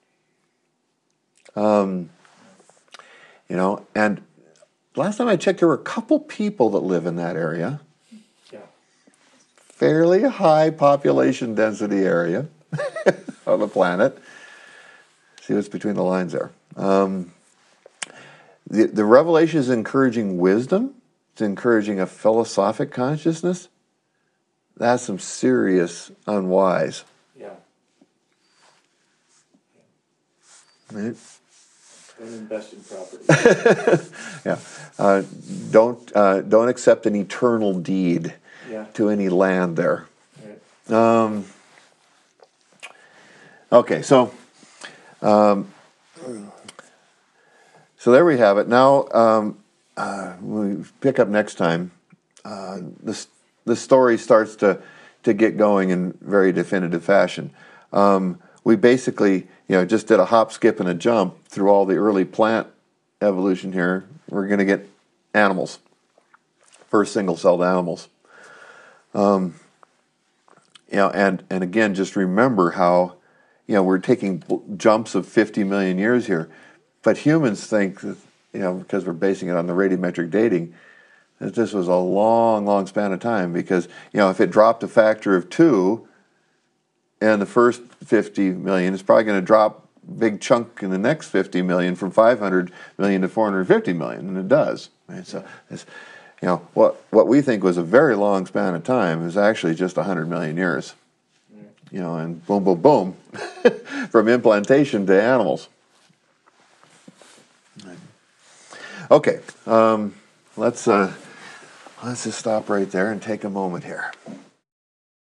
Right. And last time I checked, there were a couple people that live in that area. Yeah. Fairly high population density area of the planet. See what's between the lines there. The revelation is encouraging wisdom. It's encouraging a philosophic consciousness. That's some serious unwise. Right? Don't invest in property. Yeah. Don't accept an eternal deed Yeah. to any land there. Right. Okay, so there we have it. Now we pick up next time. The story starts to get going in very definitive fashion. We basically, just did a hop, skip, and a jump through all the early plant evolution here. We're going to get animals, first single-celled animals. And again, just remember how, we're taking jumps of 50 million years here, but humans think that, because we're basing it on the radiometric dating, that this was a long, long span of time. Because, if it dropped a factor of 2 in the first 50 million, it's probably going to drop a big chunk in the next 50 million from 500 million to 450 million, and it does. Right? So, what we think was a very long span of time is actually just 100 million years. And boom, boom, boom, from implantation to animals. Okay, let's just stop right there and take a moment here.